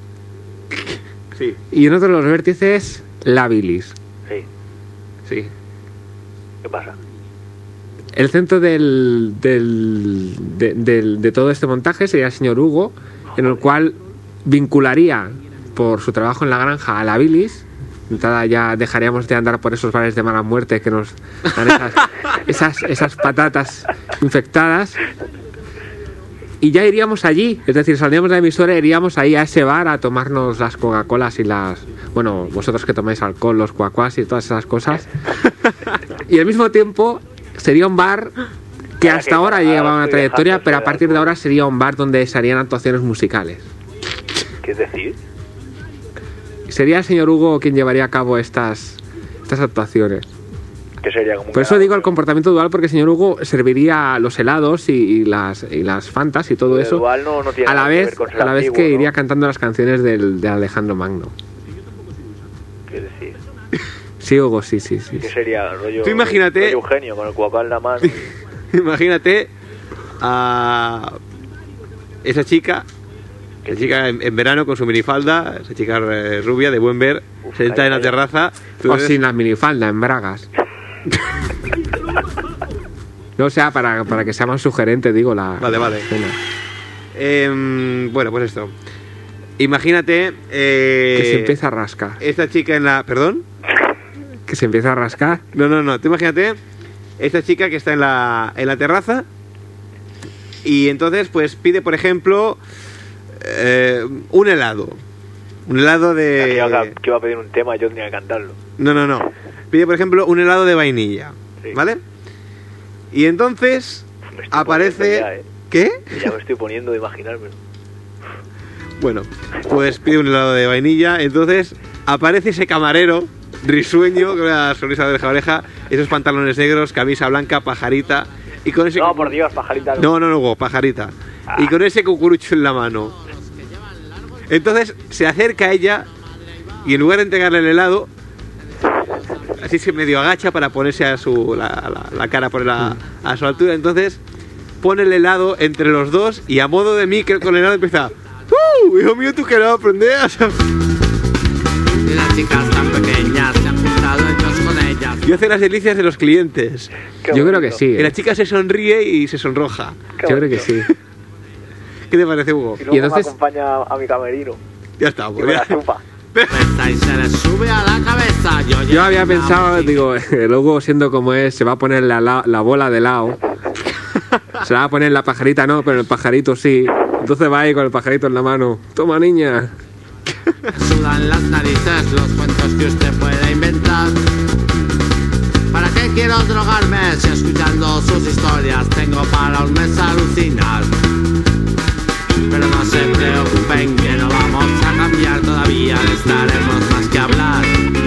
Sí. Y en otro de los vértices, la bilis. Sí. Sí. ¿Qué pasa? El centro del, del, de, del- de todo este montaje sería el señor Hugo, en el cual vincularía por su trabajo en la granja a la bilis. Entrada ya dejaríamos de andar por esos bares de mala muerte que nos dan esas, esas, esas patatas infectadas. Y ya iríamos allí, es decir, saldríamos de la emisora e iríamos ahí a ese bar a tomarnos las Coca-Colas y las... Bueno, vosotros que tomáis alcohol, los cuacuás y todas esas cosas. Y al mismo tiempo sería un bar que Ahora hasta que- ahora ahora llevaba una estoy trayectoria, dejando pero a de partir de alcohol. ahora sería un bar donde se harían actuaciones musicales. ¿Qué es decir? Sería el señor Hugo quien llevaría a cabo estas, estas actuaciones. ¿Qué sería como un Por eso canal? digo el comportamiento dual, porque el señor Hugo serviría los helados y, y las, y las fantas y todo El eso dual no- no tiene a la nada que vez, ver con ser a la vez antiguo, que ¿no? iría cantando las canciones del, de Alejandro Magno. ¿Qué decir? Sí, Hugo, sí, sí, sí. ¿Qué sería? Rollo, Tú imagínate- rollo Eugenio con el cuacá en la mano. Imagínate a esa chica, esa chica en, en verano con su minifalda, esa chica eh, rubia de buen ver, Uf, sentada ahí, en la ahí. terraza. tú O ves- sin la minifalda, en bragas. No, o sea, para, para que sea más sugerente, digo, la Vale, vale. la escena. Em, bueno, pues esto. Imagínate eh, Que se empieza a rascar. esta chica en la... ¿Perdón? Que se empieza a rascar. No, no, no. Tú imagínate esta chica que está en la, en la terraza y entonces pues pide, por ejemplo, eh, un helado. Un helado Que iba, a, de... que iba a pedir un tema, yo tenía que cantarlo. No, no, no. Pide, por ejemplo, un helado de vainilla. Sí. ¿Vale? Y entonces Me estoy aparece... poniendo ya, ¿eh? ¿Qué? Que ya me estoy poniendo de imaginármelo. Bueno, pues pide un helado de vainilla. Entonces aparece ese camarero risueño con una sonrisa de oreja a oreja, esos pantalones negros, camisa blanca, pajarita. Y con ese... No, por Dios, pajarita. No, no, no, Hugo, pajarita. Ah. Y con ese cucurucho en la mano. Entonces se acerca a ella y en lugar de entregarle el helado, así se medio agacha para ponerse a su la, la- la cara por la, a su altura. Entonces pone el helado entre los dos y a modo de micro con el helado empieza: ¡Uh! Hijo mío, tú que no aprendes. Y las chicas tan pequeñas se han juntado hechos con ellas. Y hace las delicias de los clientes. Qué Yo creo que bonito. sí. Y ¿eh? la chica se sonríe y se sonroja. Qué Yo creo que bonito. sí. ¿Qué te parece, Hugo? Y luego Y entonces- me acompaña a mi camerino. Ya está, Y pues me ya. la chupa. Pesa y se le sube a la cabeza. Yo, Yo había pensado, digo, el Hugo siendo como es, se va a poner la, la, la bola de lado. Se la va a poner la pajarita, no, pero el pajarito sí. Entonces va ahí con el pajarito en la mano. Toma, niña. sudan las narices los cuentos que usted pueda inventar. ¿Para qué quiero drogarme si escuchando sus historias tengo para un mes alucinar? Pero no se preocupen que no vamos a cambiar, todavía estaremos más que hablar.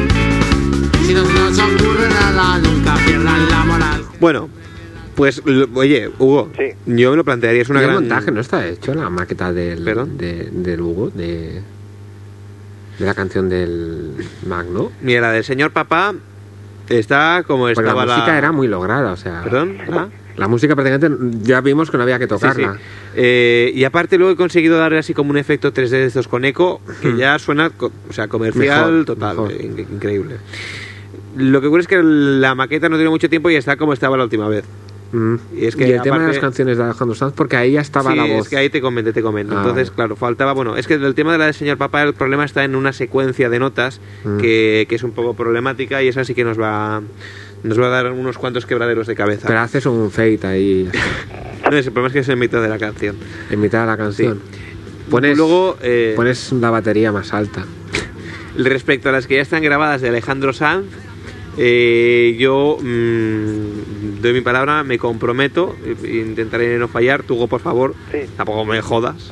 Si no se nos ocurre nada, nunca pierdan la moral. Bueno, pues, lo- oye, Hugo, Sí. yo me lo plantearía, es una ¿Y el gran... montaje no está hecho, la maqueta del, ¿Perdón? de, del Hugo, de, de la canción del Magno? Mira, la del señor papá está como Porque la estaba música era muy lograda, o sea... ¿Perdón? ¿Ah? La música prácticamente ya vimos que no había que tocarla. Sí, sí. Eh, y aparte luego he conseguido darle así como un efecto tres D de estos con eco que Hmm. ya suena, co- o sea, comercial Mejor, total, mejor. eh, in- increíble. Lo que ocurre es que la maqueta no tiene mucho tiempo y está como estaba la última vez. Mm. Y es que el tema de aparte- las canciones de Alejandro Sanz, porque ahí ya estaba Sí, la voz. es que ahí te comento, te comento. Ah, Entonces, vale. claro, faltaba, bueno, es que el tema de la de Señor Papá, el problema está en una secuencia de notas Mm. que, que es un poco problemática y esa sí que nos va nos va a dar unos cuantos quebraderos de cabeza. Pero haces un fade ahí No, el problema es que es en mitad de la canción. en mitad de la canción. Pones, Luego, eh, pones la batería más alta. respecto a las que ya están grabadas de Alejandro Sanz, eh, yo mmm, doy mi palabra, me comprometo, eh, intentaré no fallar. Tú, Hugo, por favor, Sí. tampoco me jodas.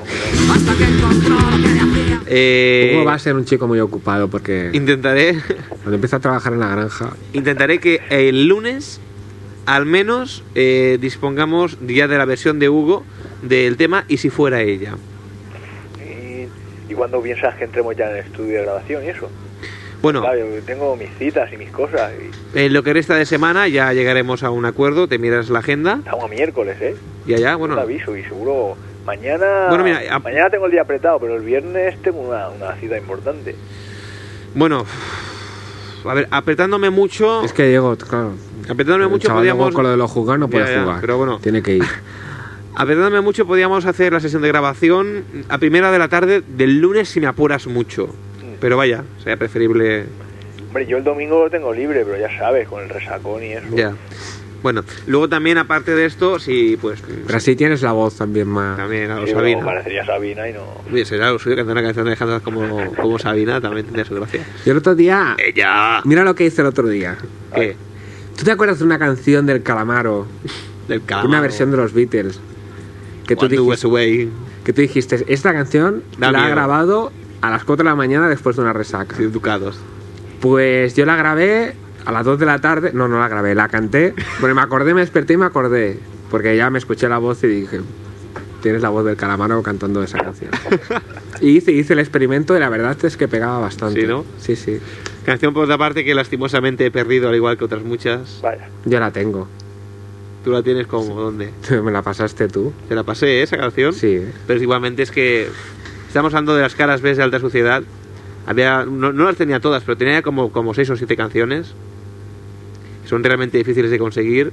Eh, Hugo va a ser un chico muy ocupado porque intentaré, cuando empieza a trabajar en la granja. intentaré que el lunes al menos eh, dispongamos ya de la versión de Hugo del tema Y si fuera ella. Y, y cuando piensas que entremos ya en el estudio de grabación y eso. Bueno, Claro, yo tengo mis citas y mis cosas. Y en lo que resta de semana ya llegaremos a un acuerdo, te miras la agenda, estamos a miércoles, ¿eh? ya ya, Te bueno, aviso y seguro mañana. Bueno, mira, a- mañana tengo el día apretado, pero el viernes tengo una, una cita importante. bueno, a ver, apretándome mucho, Es que Diego, claro. apretándome el mucho chaval luego podíamos, con lo de los juzgados no puede Ya, ya, jugar. pero bueno. Tiene que ir. apretándome mucho podíamos hacer la sesión de grabación a primera de la tarde del lunes si me apuras mucho, pero vaya, sería preferible. Hombre, yo el domingo lo tengo libre, pero ya sabes, con el resacón y eso. Ya. Bueno, luego también aparte de esto, sí, pues Pero así tienes la voz también más. también a los Sí, pero Sabina. parecería Sabina y no. Oye, será lo suyo cantar una canción de Alejandro como, como Sabina, también tendría su gracia. Y el otro día. ¡Ella! Mira lo que hice el otro día. ¿Qué? ¿Tú te acuerdas de una canción del Calamaro? Del calamaro. Una versión de los Beatles. Que tú, One Do Us dijiste, Away. que tú dijiste, esta canción Da la ha miedo. grabado a las cuatro de la mañana después de una resaca. Sin ducados. Pues yo la grabé a las dos de la tarde. No, no la grabé, la canté. Bueno, me acordé, me desperté y me acordé. Porque ya me escuché la voz y dije, tienes la voz del Calamaro cantando esa canción. Y hice, hice el experimento y la verdad es que pegaba bastante. ¿Sí, no? Sí, sí. Canción por otra parte que lastimosamente he perdido, al igual que otras muchas. Vaya. Yo la tengo. ¿Tú la tienes como? ¿Dónde? Me la pasaste tú. ¿Te la pasé, eh, esa canción? Sí. Pero igualmente es que estamos hablando de las caras B de alta sociedad. Había, no, no las tenía todas, pero tenía como, como seis o siete canciones. Son realmente difíciles de conseguir.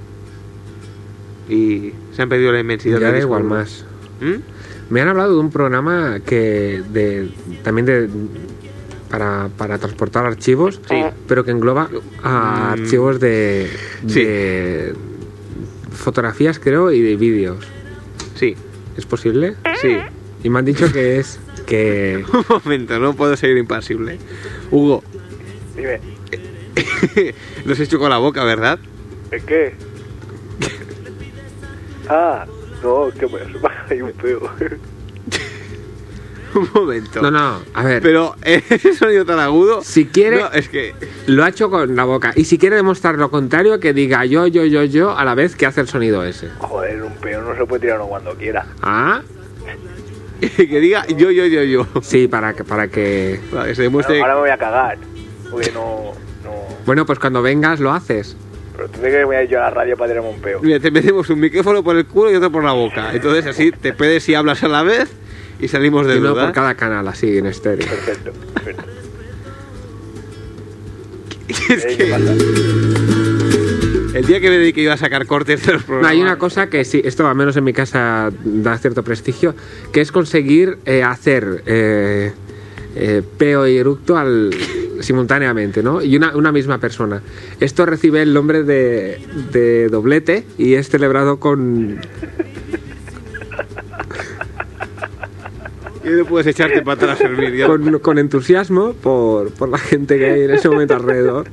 Y se han perdido la inmensidad Ya del da disco. igual más. ¿Mm? Me han hablado de un programa que de también de para, para transportar archivos, Sí. pero que engloba a Mm. archivos de, Sí. de fotografías, creo, y de vídeos. Sí, ¿Es posible? sí. Y me han dicho que es que Un momento, no puedo seguir impasible. Hugo, Dime, lo has hecho con la boca, ¿verdad? ¿es qué? Ah, no, es que me hay un peo. Un momento. no, no, a ver, Pero ese sonido tan agudo. si quiere No, es que. lo ha hecho con la boca y si quiere demostrar lo contrario que diga yo yo yo yo a la vez que hace el sonido ese. Joder, un peo no se puede tirar uno cuando quiera. Ah, Que diga yo, yo, yo, yo. sí, para que para que Para que se demuestre. Ahora, ahora me voy a cagar. Porque no, no. bueno, pues cuando vengas lo haces. Pero tú crees que voy a ir yo a la radio para tirarme un peo. Mira, te metemos un micrófono por el culo y otro por la boca. Entonces así te puedes y hablas a la vez y salimos de Y uno duda. por cada canal, así en estéreo. Perfecto, perfecto. Es Eh, que ¿Qué pasa? el día que me dediqué iba a sacar cortes de los No, programas. hay una cosa que sí, esto al menos en mi casa da cierto prestigio, que es conseguir eh, hacer eh, eh, peo y eructo al, simultáneamente, ¿no? Y una, una misma persona. Esto recibe el nombre de, de doblete y es celebrado con... Y no puedes echarte para atrás a servir. ya. con, con entusiasmo por, por la gente que hay en ese momento alrededor.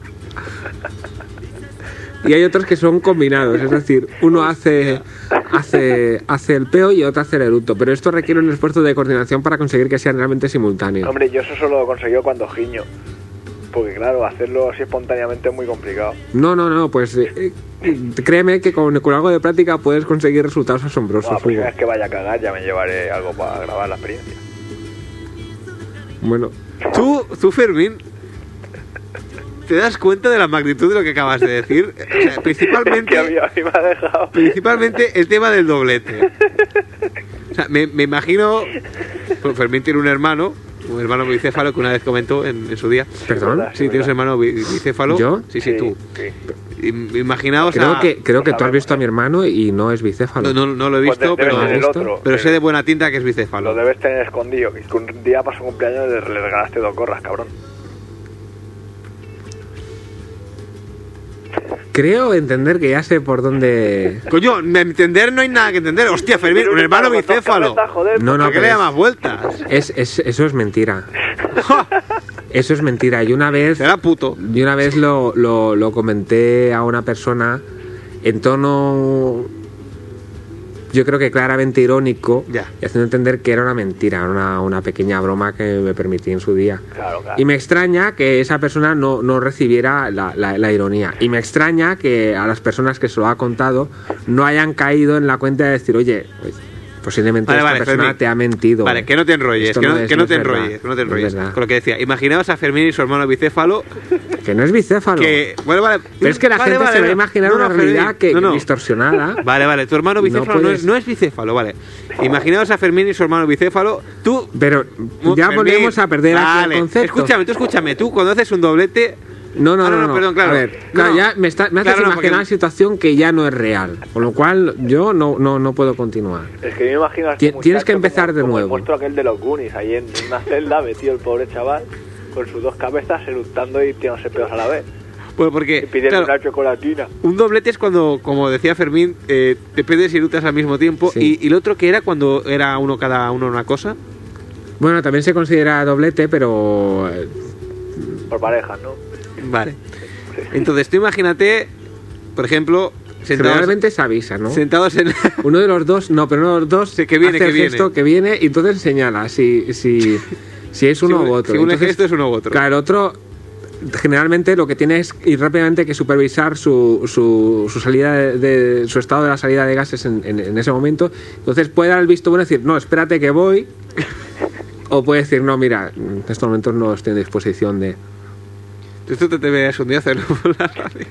Y hay otros que son combinados, es decir, uno hace, hace, hace el peo y otro hace el eructo, pero esto requiere un esfuerzo de coordinación para conseguir que sean realmente simultáneos. Hombre, yo eso solo lo conseguido cuando giño. Porque claro, hacerlo así espontáneamente es muy complicado. No, no, no, pues eh, eh, créeme que con, con algo de práctica puedes conseguir resultados asombrosos. No, la próxima Hugo. vez que vaya a cagar ya me llevaré algo para grabar la experiencia. Bueno, Tú, tú, Fermín, ¿Te das cuenta de la magnitud de lo que acabas de decir? O sea, principalmente, que a mí, a mí me ha dejado. principalmente el tema del doblete. O sea, me, me imagino... Bueno, Fermín tiene un hermano, un hermano bicéfalo que una vez comentó en, en su día. ¿Perdón? Sí, tienes un hermano bi- bicéfalo. ¿Yo? Sí, sí, Sí, tú. sí. I- Imaginaos Creo a... que, creo que lo tú has sabemos, visto a mi hermano y no es bicéfalo. No, no, no lo he Pues visto, de- debe pero, ser el visto, otro. pero Eh, sé de buena tinta que es Lo bicéfalo. debes tener escondido. Que un día para su cumpleaños le, le regalaste dos gorras, cabrón. Creo entender que ya sé por dónde... Coño, a entender no hay nada que entender. Hostia, Fermín, un hermano Con dos bicéfalo. cabezas, joder, No, no, ¿Por qué pero le es- llamas vueltas? Es, es, eso es mentira. Eso es mentira. Y una vez... Será puto. Y una vez lo, lo, lo comenté a una persona en tono, yo creo que claramente irónico, Ya. y haciendo entender que era una mentira, una, una pequeña broma que me permití en su día. Claro, claro. Y me extraña que esa persona no, no recibiera la, la, la ironía. Y me extraña que a las personas que se lo ha contado no hayan caído en la cuenta de decir, oye, pues, posiblemente Vale, esta vale, persona Fermín. te ha mentido. Vale, que no te enrolles, Esto que no, es- que no es te verdad, enrolles, que no te es enrolles. verdad. Con lo que decía, imaginaos a Fermín y su hermano bicéfalo Que no es bicéfalo. que... Bueno, vale. Pero es que la Vale, gente vale, se va a vale. imaginar No, una no, realidad Fermín, que, no, no. distorsionada. Vale, vale, tu hermano bicéfalo no, puedes- es, no es bicéfalo, vale. Imaginaos a Fermín y su hermano bicéfalo. Tú... Pero Mu- ya Fermín, volvemos a perder aquí vale, el concepto. Escúchame, tú escúchame, tú cuando haces un doblete... No, no, Ah, no, no, no, perdón, claro. A ver, No, claro, no. ya me, está, me haces Claro, no, imaginar porque- una situación que ya no es real. Con lo cual, yo no, no, no puedo continuar. Es que yo me imagino a este Ti- tienes muchacho que empezar como- de como el nuevo. monstruo aquel de los Goonies, ahí en una celda, metido el pobre chaval, con sus dos cabezas eructando y tirándose pedos a la vez. Bueno, Y porque... pidiendo claro, una chocolatina. un doblete es cuando, como decía Fermín, eh, te pedes y erutas al mismo tiempo. Sí. Y, y el otro que era cuando era uno cada uno una cosa. Bueno, también se considera doblete, pero... eh, Por parejas, ¿no? Vale. Entonces, tú imagínate, por ejemplo, sentados, generalmente se avisa, ¿no? sentados en... Uno de los dos, no, pero uno de los dos Sí, que viene, hace que el viene. gesto que viene y entonces señala si, si, si es uno Si un- u otro. si un Entonces, gesto es uno u otro. Claro, el otro generalmente lo que tiene es ir rápidamente que supervisar su, su, su salida de, de- su estado de la salida de gases en, en- en ese momento. Entonces puede dar el visto bueno y decir, no, espérate que voy. O puede decir, no, mira, en estos momentos no estoy en disposición de... Esto te, te veas un día hacerlo por la radio.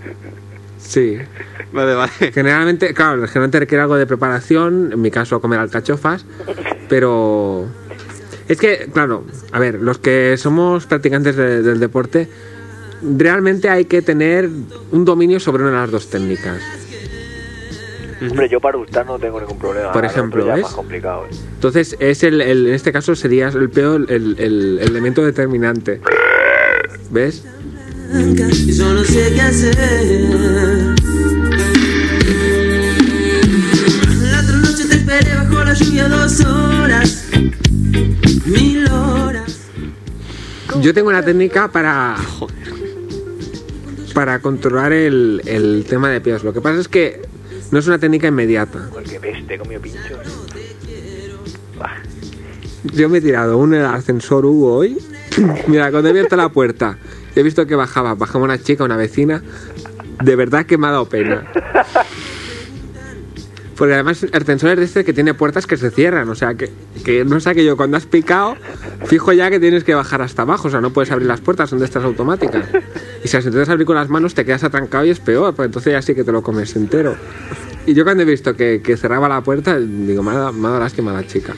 Sí. Vale, vale. Generalmente, claro, generalmente requiere algo de preparación, en mi caso comer alcachofas, pero es que, claro, a ver, los que somos practicantes de- del deporte, realmente hay que tener un dominio sobre una de las dos técnicas. Hombre, yo para gustar no tengo ningún problema. Por el otro ejemplo, ya es ¿ves? más complicado, ¿eh? Entonces, es el, el- en este caso sería el peor, el, el- el elemento determinante. ¿Ves? Y yo no sé qué hacer. La otra noche te esperé bajo la lluvia dos horas, mil horas. Yo tengo una técnica para para controlar el, el tema de peos. Lo que pasa es que no es una técnica inmediata. Porque peste, comió pinchos. Bah, Yo me he tirado un ascensor Hugo hoy. Mira, cuando he abierto la puerta, he visto que bajaba, bajaba una chica, una vecina. De verdad que me ha dado pena. Porque además el ascensor es de este que tiene puertas que se cierran. O sea, que, que no sé que yo cuando has picado, fijo ya que tienes que bajar hasta abajo. O sea, no puedes abrir las puertas, son de estas automáticas. Y si las intentas abrir con las manos, te quedas atrancado y es peor. Pues entonces ya sí que te lo comes entero. Y yo cuando he visto que, que cerraba la puerta, digo, me ha dado, me ha dado lástima a la chica.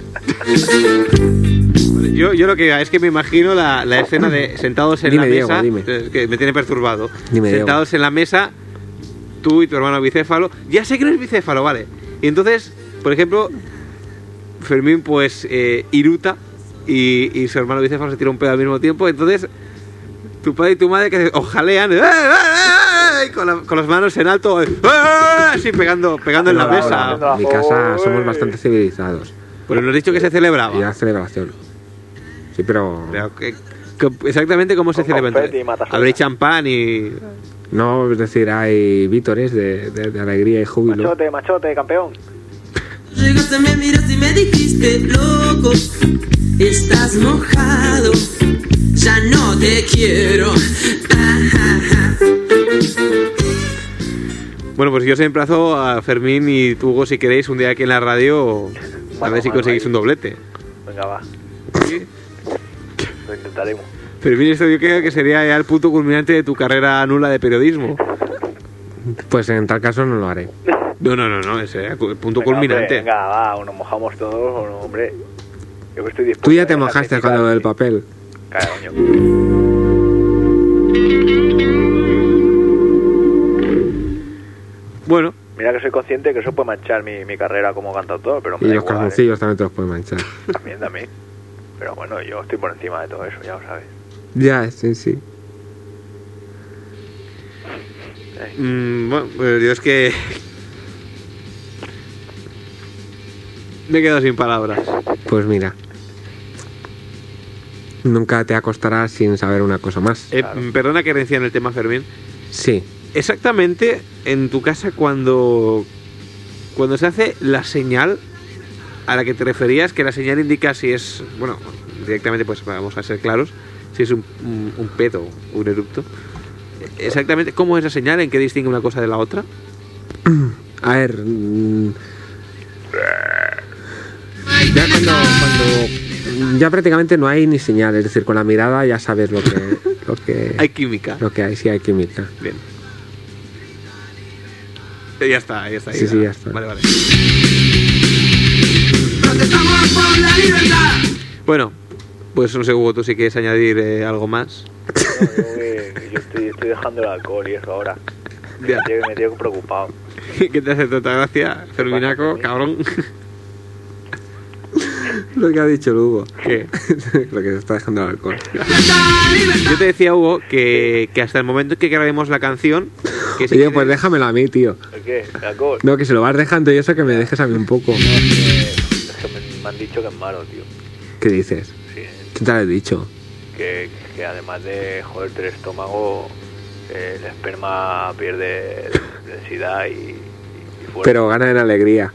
Yo, yo lo que es que me imagino la, la escena de sentados en Dime, la Diego, mesa, dime. eh, que me tiene perturbado. Dime, Diego. Sentados en la mesa, tú y tu hermano bicéfalo. Ya sé que no es bicéfalo, vale. Y entonces, por ejemplo, Fermín pues eh, iruta y, y su hermano bicéfalo se tira un pedo al mismo tiempo. Entonces, tu padre y tu madre que ojalean ¡eh, eh, eh! Y con, la- con las manos en alto, ¡eh, eh! Así pegando, pegando en la mesa. En mi casa somos bastante civilizados. Pues nos has dicho que se celebraba. Y la celebración. Sí, pero Pero que- que- exactamente cómo se Con celebra. confeti y entonces. matasuegra. Habréis champán y... no, es decir, hay vítores de, de- de alegría y júbilo. machote, machote, campeón. Llegaste, me miraste y me dijiste, loco, estás mojado, ya no te quiero. Ah, ah, ah. Bueno, pues yo os emplazo a Fermín y tú, Hugo, si queréis, un día aquí en la radio, a Mano, ver si mano, conseguís ahí. un doblete. Venga, va, ¿Sí? lo intentaremos. Fermín, esto yo creo que sería ya el punto culminante de tu carrera nula de periodismo. Pues en tal caso no lo haré. No, no, no, no, ese es el punto Venga, culminante. Hombre, venga, va, o nos mojamos todos, o no, hombre. Yo que estoy dispuesto. Tú ya te a mojaste sacrificar- con lo del papel. Coño. Bueno, Mira que soy consciente que eso puede manchar mi, mi carrera como cantautor, pero me Y da los igual, calzoncillos también te los pueden manchar. ¿eh? También, también. Pero bueno, yo estoy por encima de todo eso, ya lo sabes. Ya, sí, sí. mm, bueno, pues yo es que... me he quedado sin palabras. Pues mira. Nunca te acostarás sin saber una cosa más. Eh, Perdona que rencía en el tema, Fermín. Sí. Exactamente en tu casa cuando cuando se hace la señal a la que te referías, que la señal indica si es, bueno, directamente pues vamos a ser claros, si es un, un, un pedo, un eructo. Exactamente, ¿cómo es la señal? ¿En qué distingue una cosa de la otra? A ver... mm, ya cuando, cuando... Ya prácticamente no hay ni señal. Es decir, con la mirada ya sabes lo que... Lo que Hay química. Lo que hay, sí hay química. Bien. Eh, Ya está, ya está. Sí, sí, ya está. Vale, vale. Bueno, pues no sé, Hugo, tú si quieres añadir eh, algo más. No, yo, que- que yo estoy, estoy dejando el alcohol y eso ahora. Ya. Me tengo, me tengo preocupado. ¿Qué te hace tanta gracia, Ferminaco, cabrón? Lo que ha dicho el Hugo. ¿Qué? Lo que se está dejando el alcohol. Yo te decía, Hugo, que, que hasta el momento en que grabemos la canción... Que si Oye, quieres- pues déjamelo a mí, tío. ¿El qué? ¿El alcohol? No, que se lo vas dejando y eso, que me dejes a mí un poco. No, es que, es que me, me han dicho que es malo, tío. ¿Qué dices? Sí, ¿Qué te lo he dicho? que, que además de joderte el estómago, eh, el esperma pierde densidad y, y fuerza. Pero gana en alegría.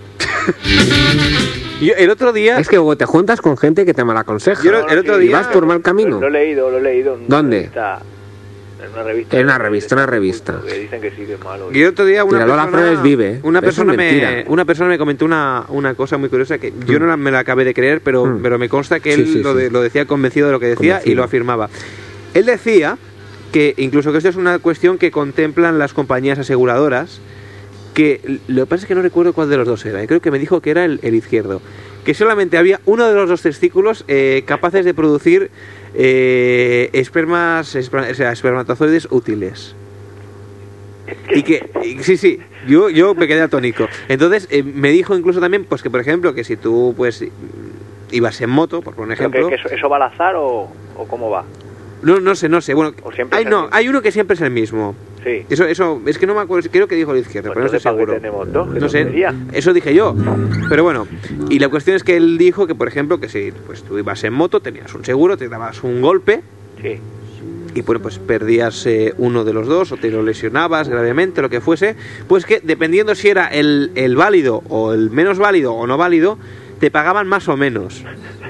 Yo el otro día... Es que Hugo, te juntas con gente que te malaconseja. Yo el- el otro Y día- vas por mal camino. Lo, lo he leído, lo he leído. En una ¿Dónde? revista- en una revista. En una revista, una revista. Que dicen que sí, que es malo. Y el otro día una Mira, Lola persona, Flores vive. una Eso persona es me mentira. una persona me comentó una, una cosa muy curiosa que yo no la- me la acabé de creer, pero, Mm. pero me consta que Sí, él sí, lo, sí. de- lo decía convencido de lo que decía Convencido. y lo afirmaba. Él decía que incluso que esto es una cuestión que contemplan las compañías aseguradoras, que lo que pasa es que no recuerdo cuál de los dos era, y creo que me dijo que era el, el izquierdo, que solamente había uno de los dos testículos eh, capaces de producir eh, espermas, esper- o sea, espermatozoides útiles. Y que, y- sí, sí, yo, yo me quedé atónico. Entonces eh, me dijo incluso también, pues que por ejemplo, que si tú pues ibas en moto, por poner un ¿Pero que, ejemplo... que eso, eso va al azar o, o cómo va? No, no sé, no sé, bueno, ¿O siempre hay, es el no, mismo? hay uno que siempre es el mismo. Sí. Eso, eso, es que no me acuerdo, creo que dijo el izquierdo, Pues pero no estoy entonces, ¿para qué seguro. tenemos dos? ¿Qué No sé, tontería? eso dije yo. Pero bueno, y la cuestión es que él dijo que, por ejemplo, que si pues tú ibas en moto, tenías un seguro, te dabas un golpe Sí. y bueno, pues perdías eh, uno de los dos o te lo lesionabas gravemente, lo que fuese, pues que dependiendo si era el, el válido o el menos válido o no válido, te pagaban más o menos.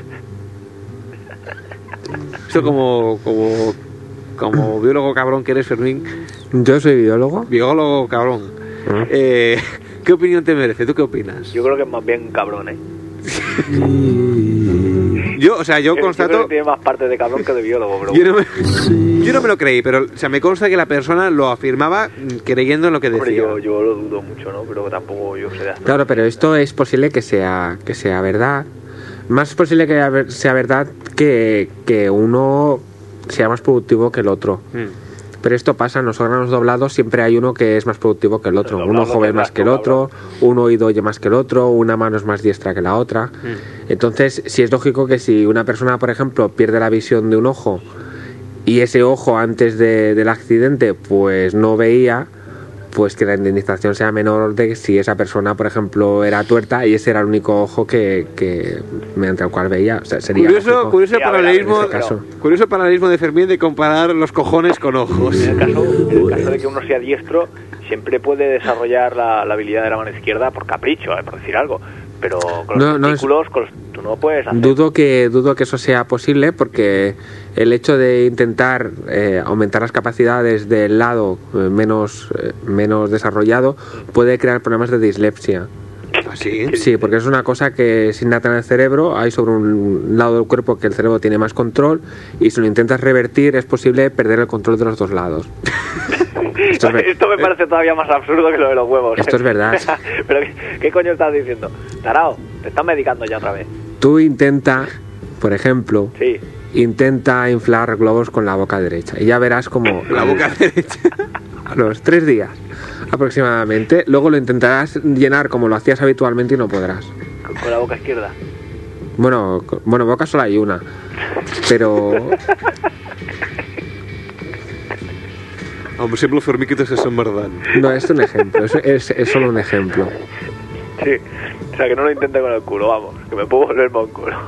Esto como, como, como biólogo cabrón que eres, Fermín, Yo soy biólogo. biólogo cabrón, Ah. eh, ¿qué opinión te merece? ¿Tú qué opinas? Yo creo que es más bien cabrón, ¿eh? Yo, o sea, yo Yo creo constato... que tiene más parte de cabrón que de biólogo, bro. Yo no, me, yo no me lo creí, pero o sea, me consta que la persona lo afirmaba mm, creyendo en lo que Hombre, decía. yo, yo lo dudo mucho, ¿no? Pero tampoco yo sé de astronomía. Claro, pero esto es posible que sea, que sea verdad. Más posible que haber- sea verdad que, que uno sea más productivo que el otro. Mm. Pero esto pasa, en los órganos doblados siempre hay uno que es más productivo que el otro. Los Un doblados ojo ve tendrás más que el tú, otro, un oído oye más que el otro, una mano es más diestra que la otra. Mm. Entonces, sí es lógico que si una persona, por ejemplo, pierde la visión de un ojo y ese ojo antes de- del accidente pues no veía, pues que la indemnización sea menor de si esa persona, por ejemplo, era tuerta y ese era el único ojo que, que mediante el cual veía. O sea, sería Curioso, lógico. curioso, Sí, a ver, paralelismo, en ese caso. curioso paralelismo de Fermín de comparar los cojones con ojos. En el, caso, en el caso de que uno sea diestro, siempre puede desarrollar la, la habilidad de la mano izquierda por capricho, ¿eh? Por decir algo. Pero con los No, no es- testículos con los- tú no puedes hacer. Dudo que, dudo que eso sea posible porque el hecho de intentar eh, aumentar las capacidades del lado eh, menos, eh, menos desarrollado puede crear problemas de dislexia. ¿Sí? Sí, porque es una cosa que se innata en el cerebro. Hay sobre un lado del cuerpo que el cerebro tiene más control y si lo intentas revertir es posible perder el control de los dos lados. Esto, ver- Esto me parece todavía más absurdo que lo de los huevos. Esto es verdad. Pero ¿qué, qué coño estás diciendo? Tarao, te están medicando ya otra vez. Tú intenta, por ejemplo, Sí. intenta inflar globos con la boca derecha y ya verás como La boca derecha. a los tres días aproximadamente, luego lo intentarás llenar como lo hacías habitualmente y no podrás. Con, con la boca izquierda. Bueno, co- bueno, boca solo hay una, pero Home, sembla Fermí que te se merdant. no es un ejemplo, es, es, es solo un ejemplo. Sí. O sea, que no lo intente con el culo, vamos. Que me puedo volver para un culo.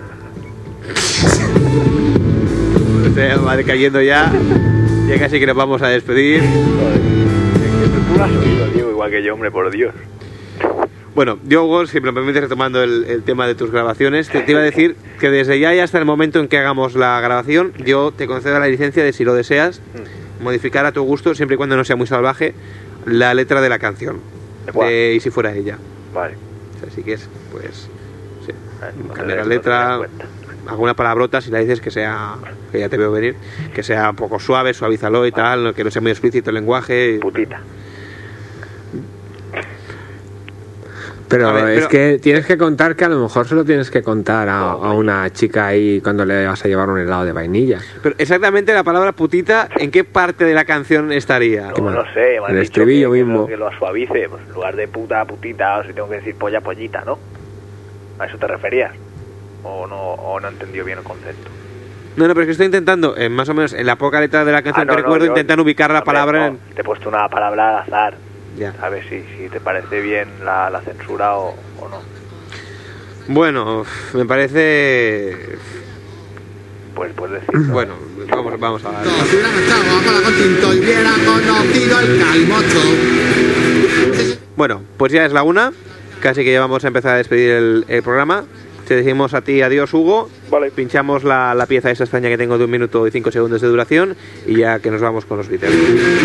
Se va decayendo ya. Ya casi que nos vamos a despedir. Joder. Que tú lo has oído, Diego, igual que yo, hombre, por Dios. Bueno, yo, Hugo, si me lo permites, retomando el, el tema de tus grabaciones, te, te iba a decir que desde ya y hasta el momento en que hagamos la grabación, yo te concedo la licencia de, si lo deseas, modificar a tu gusto, siempre y cuando no sea muy salvaje, la letra de la canción. ¿De cuál? De Y si fuera ella. Vale. O sea, si quieres, pues, sí, Vale, no cambiar la te- no letra, te das cuenta. alguna palabrota, si la dices que sea, que ya te veo venir, que sea un poco suave, suavízalo y tal, que no sea muy explícito el lenguaje. Putita. Pero A ver, es pero- que tienes que contar que a lo mejor solo tienes que contar a, a una chica ahí cuando le vas a llevar un helado de vainilla. Pero exactamente la palabra putita, ¿en qué parte de la canción estaría? No, no sé, me han El dicho estribillo que, que mismo. lo- que lo suavice, pues en lugar de puta, putita, o si tengo que decir polla, pollita, ¿no? ¿A eso te referías? ¿O no, o no entendió bien el concepto? No, no, pero es que estoy intentando, en más o menos en la poca letra de la canción Ah, no, que no, recuerdo, yo- intentar ubicar la hombre, palabra no, en... te he puesto una palabra al azar. Ya. A ver si, si te parece bien la, la censura o, o no. Bueno, me parece... Pues puedes decir. Bueno, vamos, vamos a ver. Si hubiera echado agua con tinto y hubiera conocido el calimocho. Bueno, pues ya es la una, casi que ya vamos a empezar a despedir el, el programa. Te decimos a ti adiós, Hugo. Vale. Pinchamos la, la pieza esa extraña que tengo de un minuto y cinco segundos de duración y ya que nos vamos con los Beatles.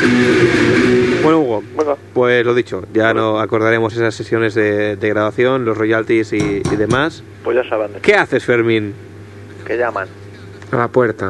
Bueno, Hugo, Venga. pues lo dicho, ya no acordaremos esas sesiones de, de grabación, los royalties y, y demás. Pues ya saben de ¿Qué haces, Fermín? que llaman. A la puerta.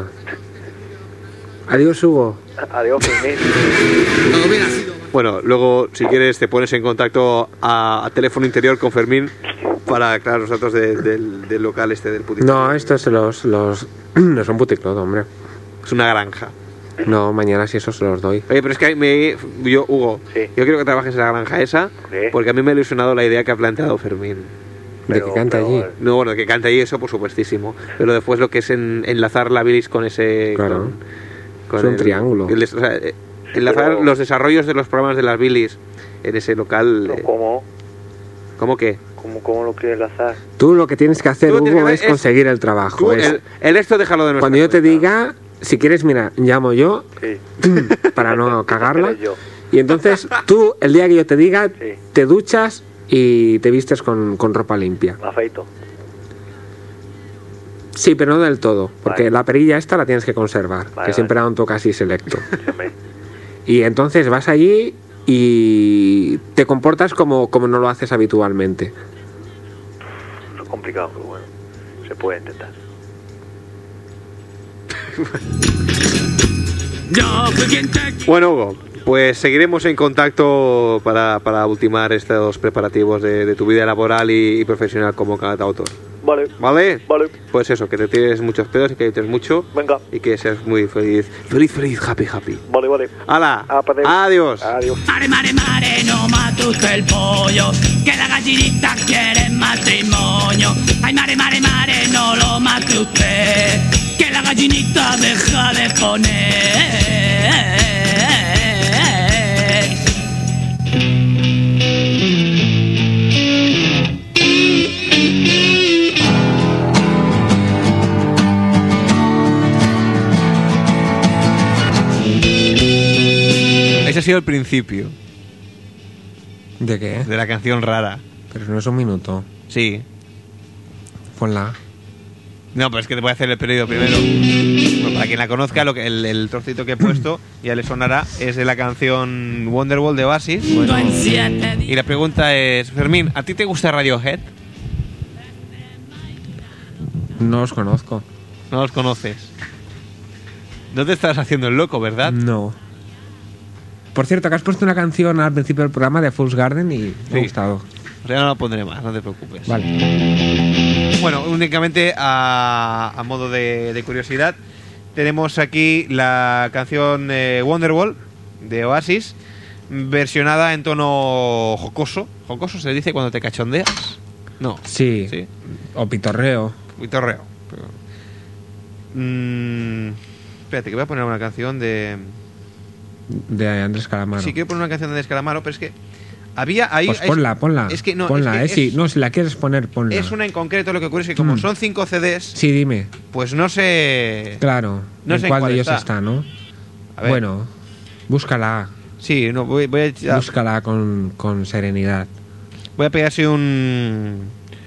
Adiós, Hugo. Adiós, Fermín. No hubiera sido. Bueno, luego, si quieres, te pones en contacto a, a teléfono interior con Fermín para aclarar los datos de- del, del local este del puticlub. No, estos los, los no son puticlub, hombre. Es una granja. No, mañana si eso se los doy. Oye, pero es que me, yo, Hugo, Sí. yo quiero que trabajes en la granja esa, Sí. porque a mí me ha ilusionado la idea que ha planteado Fermín. De Pero- que canta pero- allí. No, bueno, que canta ahí eso, por supuestísimo. Pero después lo que es en- enlazar la bilis con ese... Claro. Con, con Es un triángulo. el des- o sea, eh, enlazar pero- los desarrollos de los programas de las bilis en ese local... Pero eh, ¿Cómo? ¿Cómo qué? ¿Cómo, ¿Cómo lo quieres lanzar? Tú lo que tienes que hacer, Tú lo que tienes Hugo, que es hacer es- conseguir el trabajo. Tú, es- el, el resto déjalo de nuestra Cuando yo te cuenta. diga, si quieres, mira, llamo yo Sí. para no cagarla. Eres yo. Y entonces tú, el día que yo te diga, Sí. te duchas y te vistes con, con ropa limpia. Me afeito. Sí, pero no del todo, porque Vale. la perilla esta la tienes que conservar, Vale, que siempre vale. da un toque así selecto. Sí, hombre. Y entonces vas allí y te comportas como, como no lo haces habitualmente. Es complicado, pero bueno. Se puede intentar. Bueno, Hugo, pues seguiremos en contacto para, para ultimar estos preparativos de, de tu vida laboral y, y profesional como cantautor. Vale. ¿Vale? Vale. Pues eso, que te tires muchos pedos y que te mucho Venga. y que seas muy feliz. Feliz, feliz, happy, happy. Vale, vale. ¡Hala! Ah, padre. ¡Adiós! Adiós. Mare, mare, mare, no mate usted el pollo, que la gallinita quiere matrimonio. Ay, mare, mare, mare, no lo mate usted, que la gallinita deja de poner. Ese ha sido el principio ¿De qué? de la canción rara. Pero no es un minuto. Sí. Ponla. No, pero es que te voy a hacer el periodo primero. Bueno, para quien la conozca, lo que, el, el trocito que he puesto ya le sonará, es de la canción Wonderwall de Oasis. Bueno, y la pregunta es, Fermín, ¿a ti te gusta Radiohead? No los conozco. No los conoces. No te estás haciendo el loco, ¿verdad? No. Por cierto, que has puesto una canción al principio del programa de Fool's Garden y me Sí. ha gustado. O sea, no la pondré más, no te preocupes. Vale. Bueno, únicamente a, a modo de, de curiosidad, tenemos aquí la canción eh, Wonderwall de Oasis, versionada en tono jocoso. ¿Jocoso se dice cuando te cachondeas? No. Sí. ¿Sí? O pitorreo. Pitorreo. Mm, espérate, que voy a poner una canción de... De Andrés Calamaro. Sí, quiero poner una canción de Andrés Calamaro, pero es que había ahí... Pues ponla, es, ponla. Es que no, ponla, es eh, que sí. es, No, si la quieres poner, ponla. es una en concreto, lo que ocurre es que como Mm. son cinco C Ds, Sí, dime. pues no sé... Claro. No ¿En sé cuál cuál de ellos está. está, no? A ver. Bueno, búscala. Sí, no, voy, voy, a, Búscala con, con serenidad. voy a pegar así un,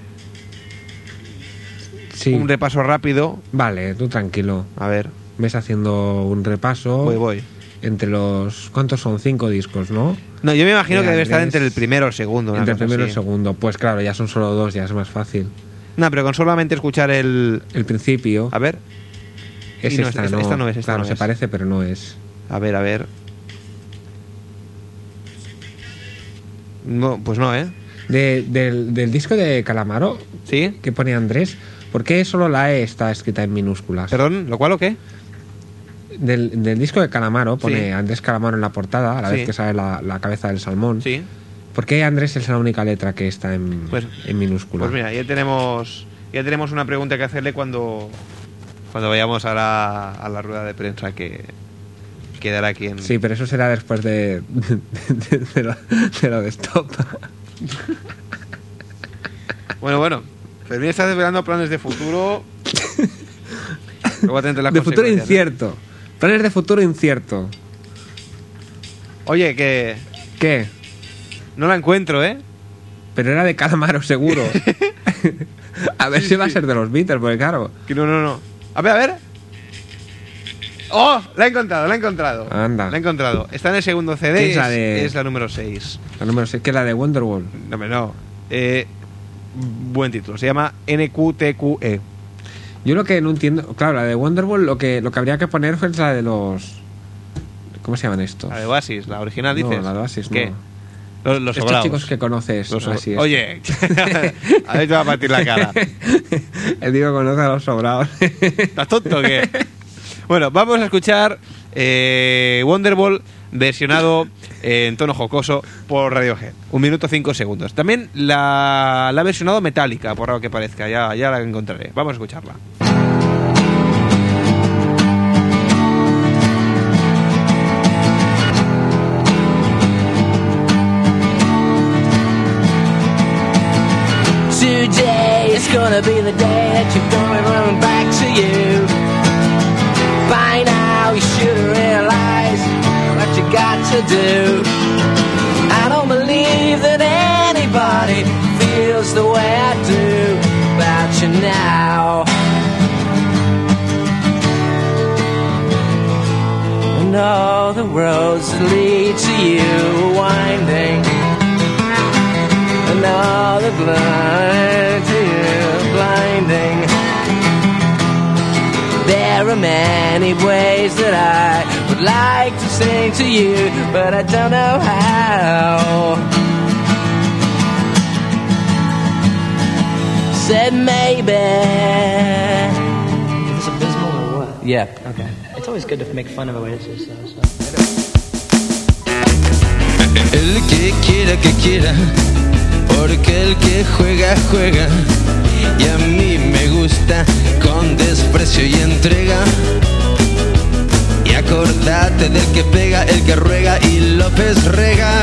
Sí. un repaso rápido. Vale, tú tranquilo. A ver, Ves haciendo un repaso. voy, voy. Entre los... ¿Cuántos son? Cinco discos, ¿no? No, yo me imagino De que debe estar Andrés. entre el primero o el segundo. una Entre el cosa primero y el así. segundo. Pues claro, ya son solo dos, ya es más fácil. No, pero con solamente escuchar el... El principio A ver, es y no, esta, esta- no. esta no es, esta Claro, no se es. parece, pero no es. a ver, a ver. No, pues no, ¿eh? De, del, del disco de Calamaro, ¿Sí? que pone Andrés, ¿por qué solo la E está escrita en minúsculas? ¿Perdón? ¿Lo cual o qué? Del, del disco de Calamaro pone Sí. Andrés Calamaro en la portada, a la Sí. vez que sale la, la cabeza del salmón. Sí. ¿Por qué Andrés es la única letra que está en, Pues- en minúscula? Pues mira, ya tenemos ya tenemos una pregunta que hacerle cuando cuando vayamos a la, a la rueda de prensa que quedará aquí en... Sí, pero eso será después de, de, de lo, de lo de Stop. Bueno, bueno. Fermín está desvelando planes de futuro. Luego atento a las De futuro consecuencias, ¿eh? incierto. Planes de futuro incierto. Oye, que ¿Qué? no la encuentro, ¿eh? Pero era de Calamaro, seguro. A ver Sí, si va a sí. ser de los Beatles, porque claro. Que no, no, no. A ver, a ver. ¡Oh! La he encontrado, la he encontrado. Anda. La he encontrado. Está en el segundo C D. ¿Qué es la de- es la número seis. La número seis, que es la de Wonderwall. No, hombre, no. Eh, buen título. Se llama N Q T Q E. Yo lo que no entiendo, claro, la de Wonderwall lo que lo que habría que poner fue la de los ¿cómo se llaman estos? La de Oasis, la original, No, dices. la de Oasis, ¿Qué? no. Los, los Estos sobraos. chicos que conoces, Los so- así es. Oye, a ver te va a partir la cara. El digo conoce a los sobrados. ¿Estás tonto o qué? Bueno, vamos a escuchar eh, Wonderwall versionado eh, en tono jocoso por Radiohead. Un minuto cinco segundos. También la, la ha versionado Metallica, por raro que parezca. Ya, ya la encontraré. Vamos a escucharla. Today is gonna be the day that you're gonna run back to you. By now you should realize what you got to do. I don't believe that anybody feels the way I do about you now. And all the roads that lead to you are winding. And all the blind to you blinding. There are many ways that I would like to sing to you, but I don't know how. Said maybe. Is this abysmal or what? Yeah. Okay. It's always good to make fun of a way this is. So, so. El que quiera que quiera, porque el que juega juega, y a mí me gusta con desprecio y entrega. Y acordate del que pega, el que ruega y López rega.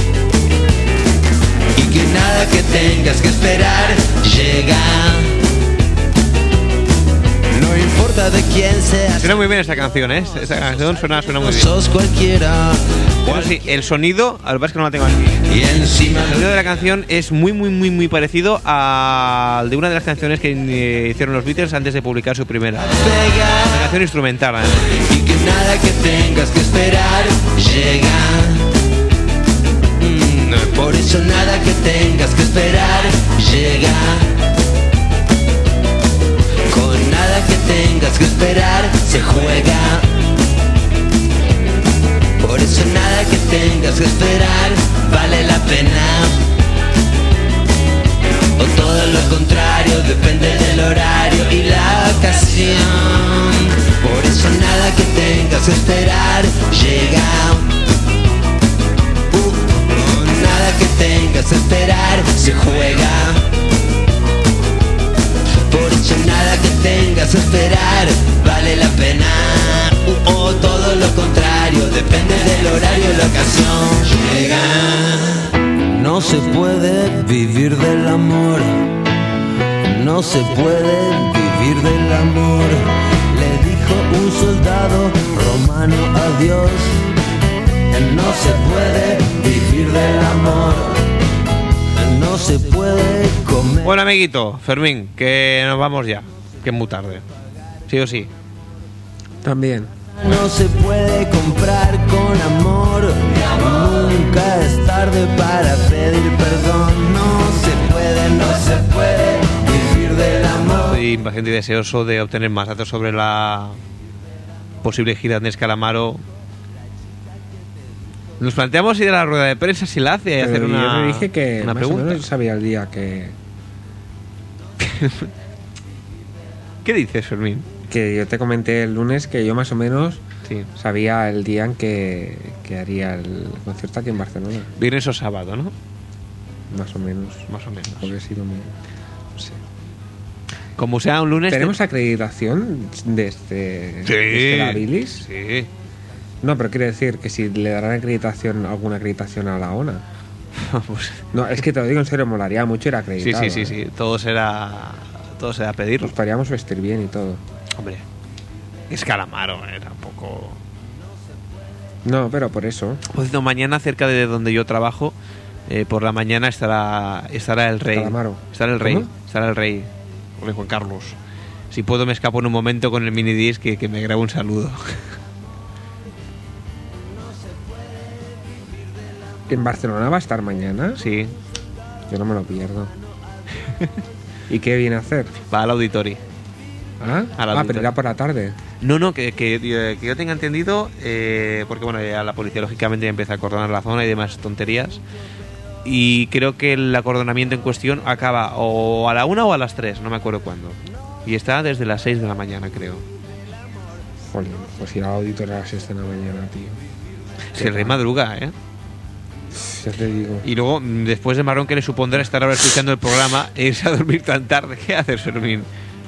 Y que nada que tengas que esperar llega. No importa de quien seas. Suena muy bien esta canción, ¿eh? Esta canción suena, suena muy bien. Sos cualquiera. Bueno, sí, el sonido, al que es que no la tengo aquí. Y encima El sonido de la canción es muy, muy, muy, muy parecido al de una de las canciones que eh, hicieron los Beatles antes de publicar su primera. Una canción instrumental, ¿eh? y que nada que tengas que esperar llega. Mm, por eso nada que tengas que esperar llega. Con nada que tengas que esperar se juega. Por eso nada que tengas que esperar vale la pena. O todo lo contrario, depende del horario y la ocasión. Por eso nada que tengas que esperar llega. Uh, nada que tengas que esperar se juega. Por eso nada que tengas que esperar vale la pena. Uh, o todo lo contrario, depende del horario y la ocasión. Llega. No se puede vivir del amor. No se puede vivir del amor. Le dijo un soldado romano a Dios. No se puede vivir del amor. No se puede comer. Bueno, amiguito, Fermín, que nos vamos ya. Que es muy tarde. Sí o sí. También. No se puede comprar con amor. Nunca es tarde para pedir perdón. No se puede, no se puede vivir del amor. Estoy impaciente y deseoso de obtener más datos sobre la posible gira de Calamaro. Nos planteamos ir a la rueda de prensa si la hace y hacer una, yo le dije que una más pregunta. o menos sabía el día que... ¿Qué dices, Fermín? Que yo te comenté el lunes que yo más o menos sí. sabía el día en que, que haría el concierto aquí en Barcelona. Viernes o sábado, ¿no? Más o menos. Más o menos. Porque ha sido muy... No sé. Como sea un lunes... ¿Tenemos te... acreditación de este... Sí. de este la bilis? Sí. No, pero quiere decir que si le darán acreditación, alguna acreditación a la ONA. Pues... No, es que te lo digo en serio, molaría mucho ir acreditado. Sí, sí, sí, ¿eh? sí. Todo será... Todo será pedirlo. Nos podríamos vestir bien y todo. Hombre, es Calamaro, eh, tampoco... No, pero por eso. Por cierto, mañana cerca de donde yo trabajo, eh, por la mañana estará estará el rey. Calamaro. Estará el rey. ¿Cómo? Estará el rey. El rey Juan Carlos. Si puedo me escapo en un momento con el minidisc que, que me graba un saludo. ¿En Barcelona va a estar mañana? Sí. Yo no me lo pierdo. ¿Y qué viene a hacer? Va al auditorio. ¿Ah? Ah, pero era por la tarde. No, no, que, que, que yo tenga entendido, eh, porque bueno, ya la policía lógicamente empieza a acordonar la zona y demás tonterías. Y creo que el acordonamiento en cuestión acaba o a la una o a las tres, no me acuerdo cuándo. Y está desde las seis de la mañana, creo. Joder, pues ir al auditorio a las seis de la mañana, tío. Si el rey madruga, ¿eh? Ya te digo. Y luego, después de marrón que le supondrá estar ahora escuchando el programa e irse a dormir tan tarde, ¿qué hace Fermín?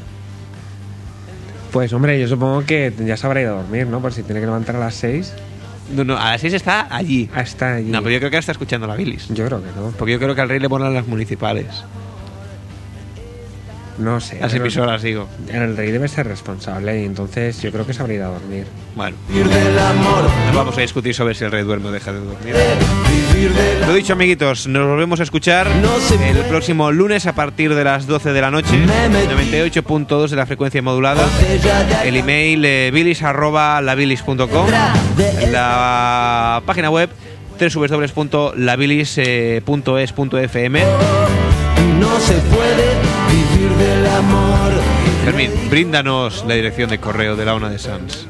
Pues hombre, yo supongo que ya se habrá ido a dormir, ¿no? Por si tiene que levantar a las seis. No, no, a las seis está allí. Ah, está allí. No, pero yo creo que ahora está escuchando la bilis. Yo creo que no. Porque yo creo que al rey le ponen las municipales. No sé. Las pero emisoras, digo. El rey debe ser responsable y entonces yo creo que se habría ido a dormir. Bueno, no vamos a discutir sobre si el rey duerme o deja de dormir. Lo dicho, amiguitos, nos volvemos a escuchar el próximo lunes a partir de las doce de la noche, noventa y ocho punto dos de la frecuencia modulada. El email eh, bilis arroba labilis punto com, la página web doble u doble u doble u punto labilis punto es punto efe eme. No se puede vivir del amor. Fermín, bríndanos la dirección de correo de la ONA de Sants.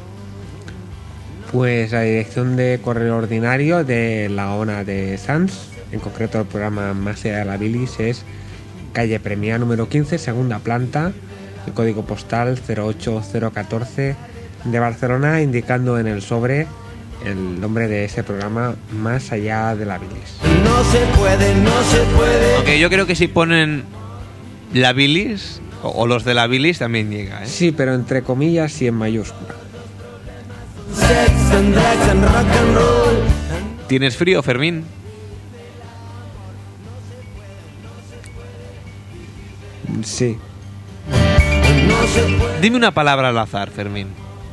Pues la dirección de correo ordinario de la ONA de Sants, en concreto el programa Más allá de la bilis, es calle Premia número quince, segunda planta, el código postal cero ocho cero catorce de Barcelona, indicando en el sobre el nombre de ese programa Más allá de la bilis. No se puede, no se puede. Aunque yo creo que si ponen la bilis o, o los de la bilis también llega, ¿eh? Sí, pero entre comillas y en mayúscula. Sex and drugs and rock and roll. ¿Tienes frío, Fermín? Sí. No se puede. Dime una palabra al azar, Fermín.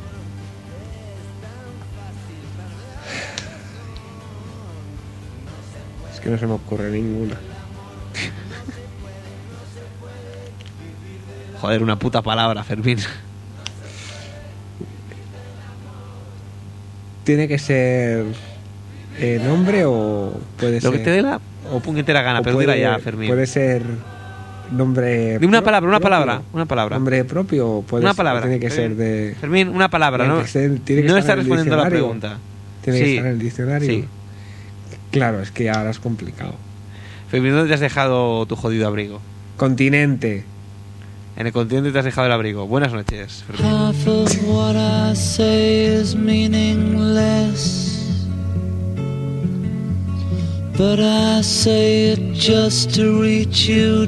Es que no se me ocurre ninguna. Joder, una puta palabra, Fermín. ¿Tiene que ser eh, nombre o puede Lo ser...? que te dé la o, puñetera gana, o pero puede, dila ya, Fermín. Puede ser nombre... Dime una pro- palabra, una propio. palabra, una palabra. ¿Nombre propio o puede Una ser- palabra. tiene que ser Fermín. de...? Fermín, una palabra, Tiene ¿no? que ser- tiene que no estar estás en el respondiendo a la diccionario. pregunta. ¿Tiene Sí. que estar en el diccionario? Sí. Claro, es que ahora es complicado. Fermín, ¿dónde te has dejado tu jodido abrigo? Continente. En el continente te has dejado el abrigo. Buenas noches, Fermín. Half of what I say is meaningless, but I say it just to reach you,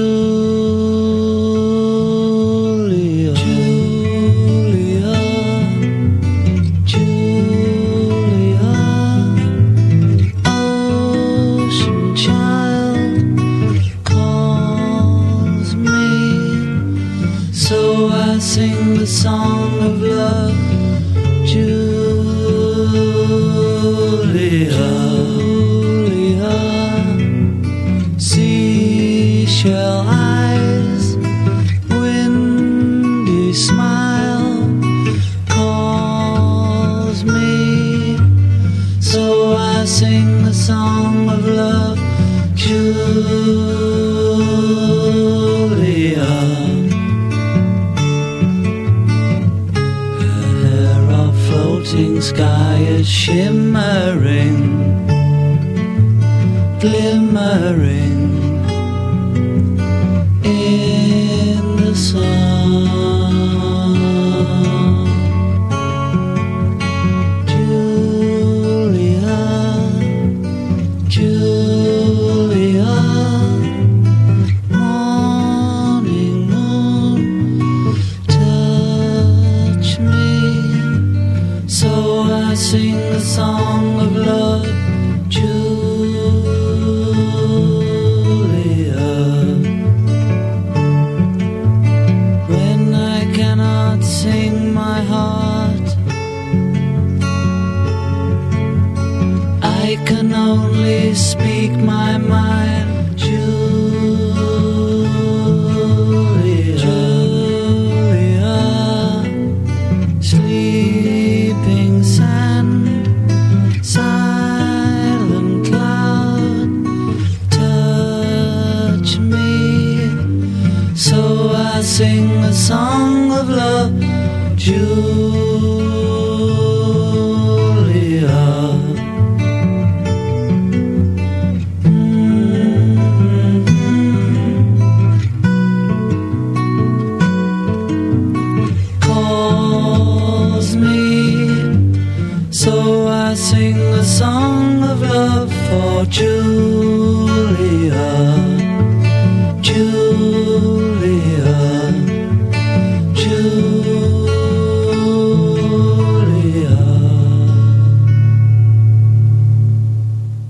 Julia. Julia, Julia, ocean child calls me, so I sing the song of love, Julia. Seashell eyes, windy smile calls me, so I sing the song of love, Julia. Her hair of floating sky is shimmering, glimmering in the sun. Julia, Julia, morning moon, touch me, so I sing the song of love, Julia. When I cannot sing my heart, I can only speak my mind, Julia. Julia, sleeping sand, silent cloud, touch me, so I sing a song of love, Julia. Calls me, so I sing a song of love for Julia.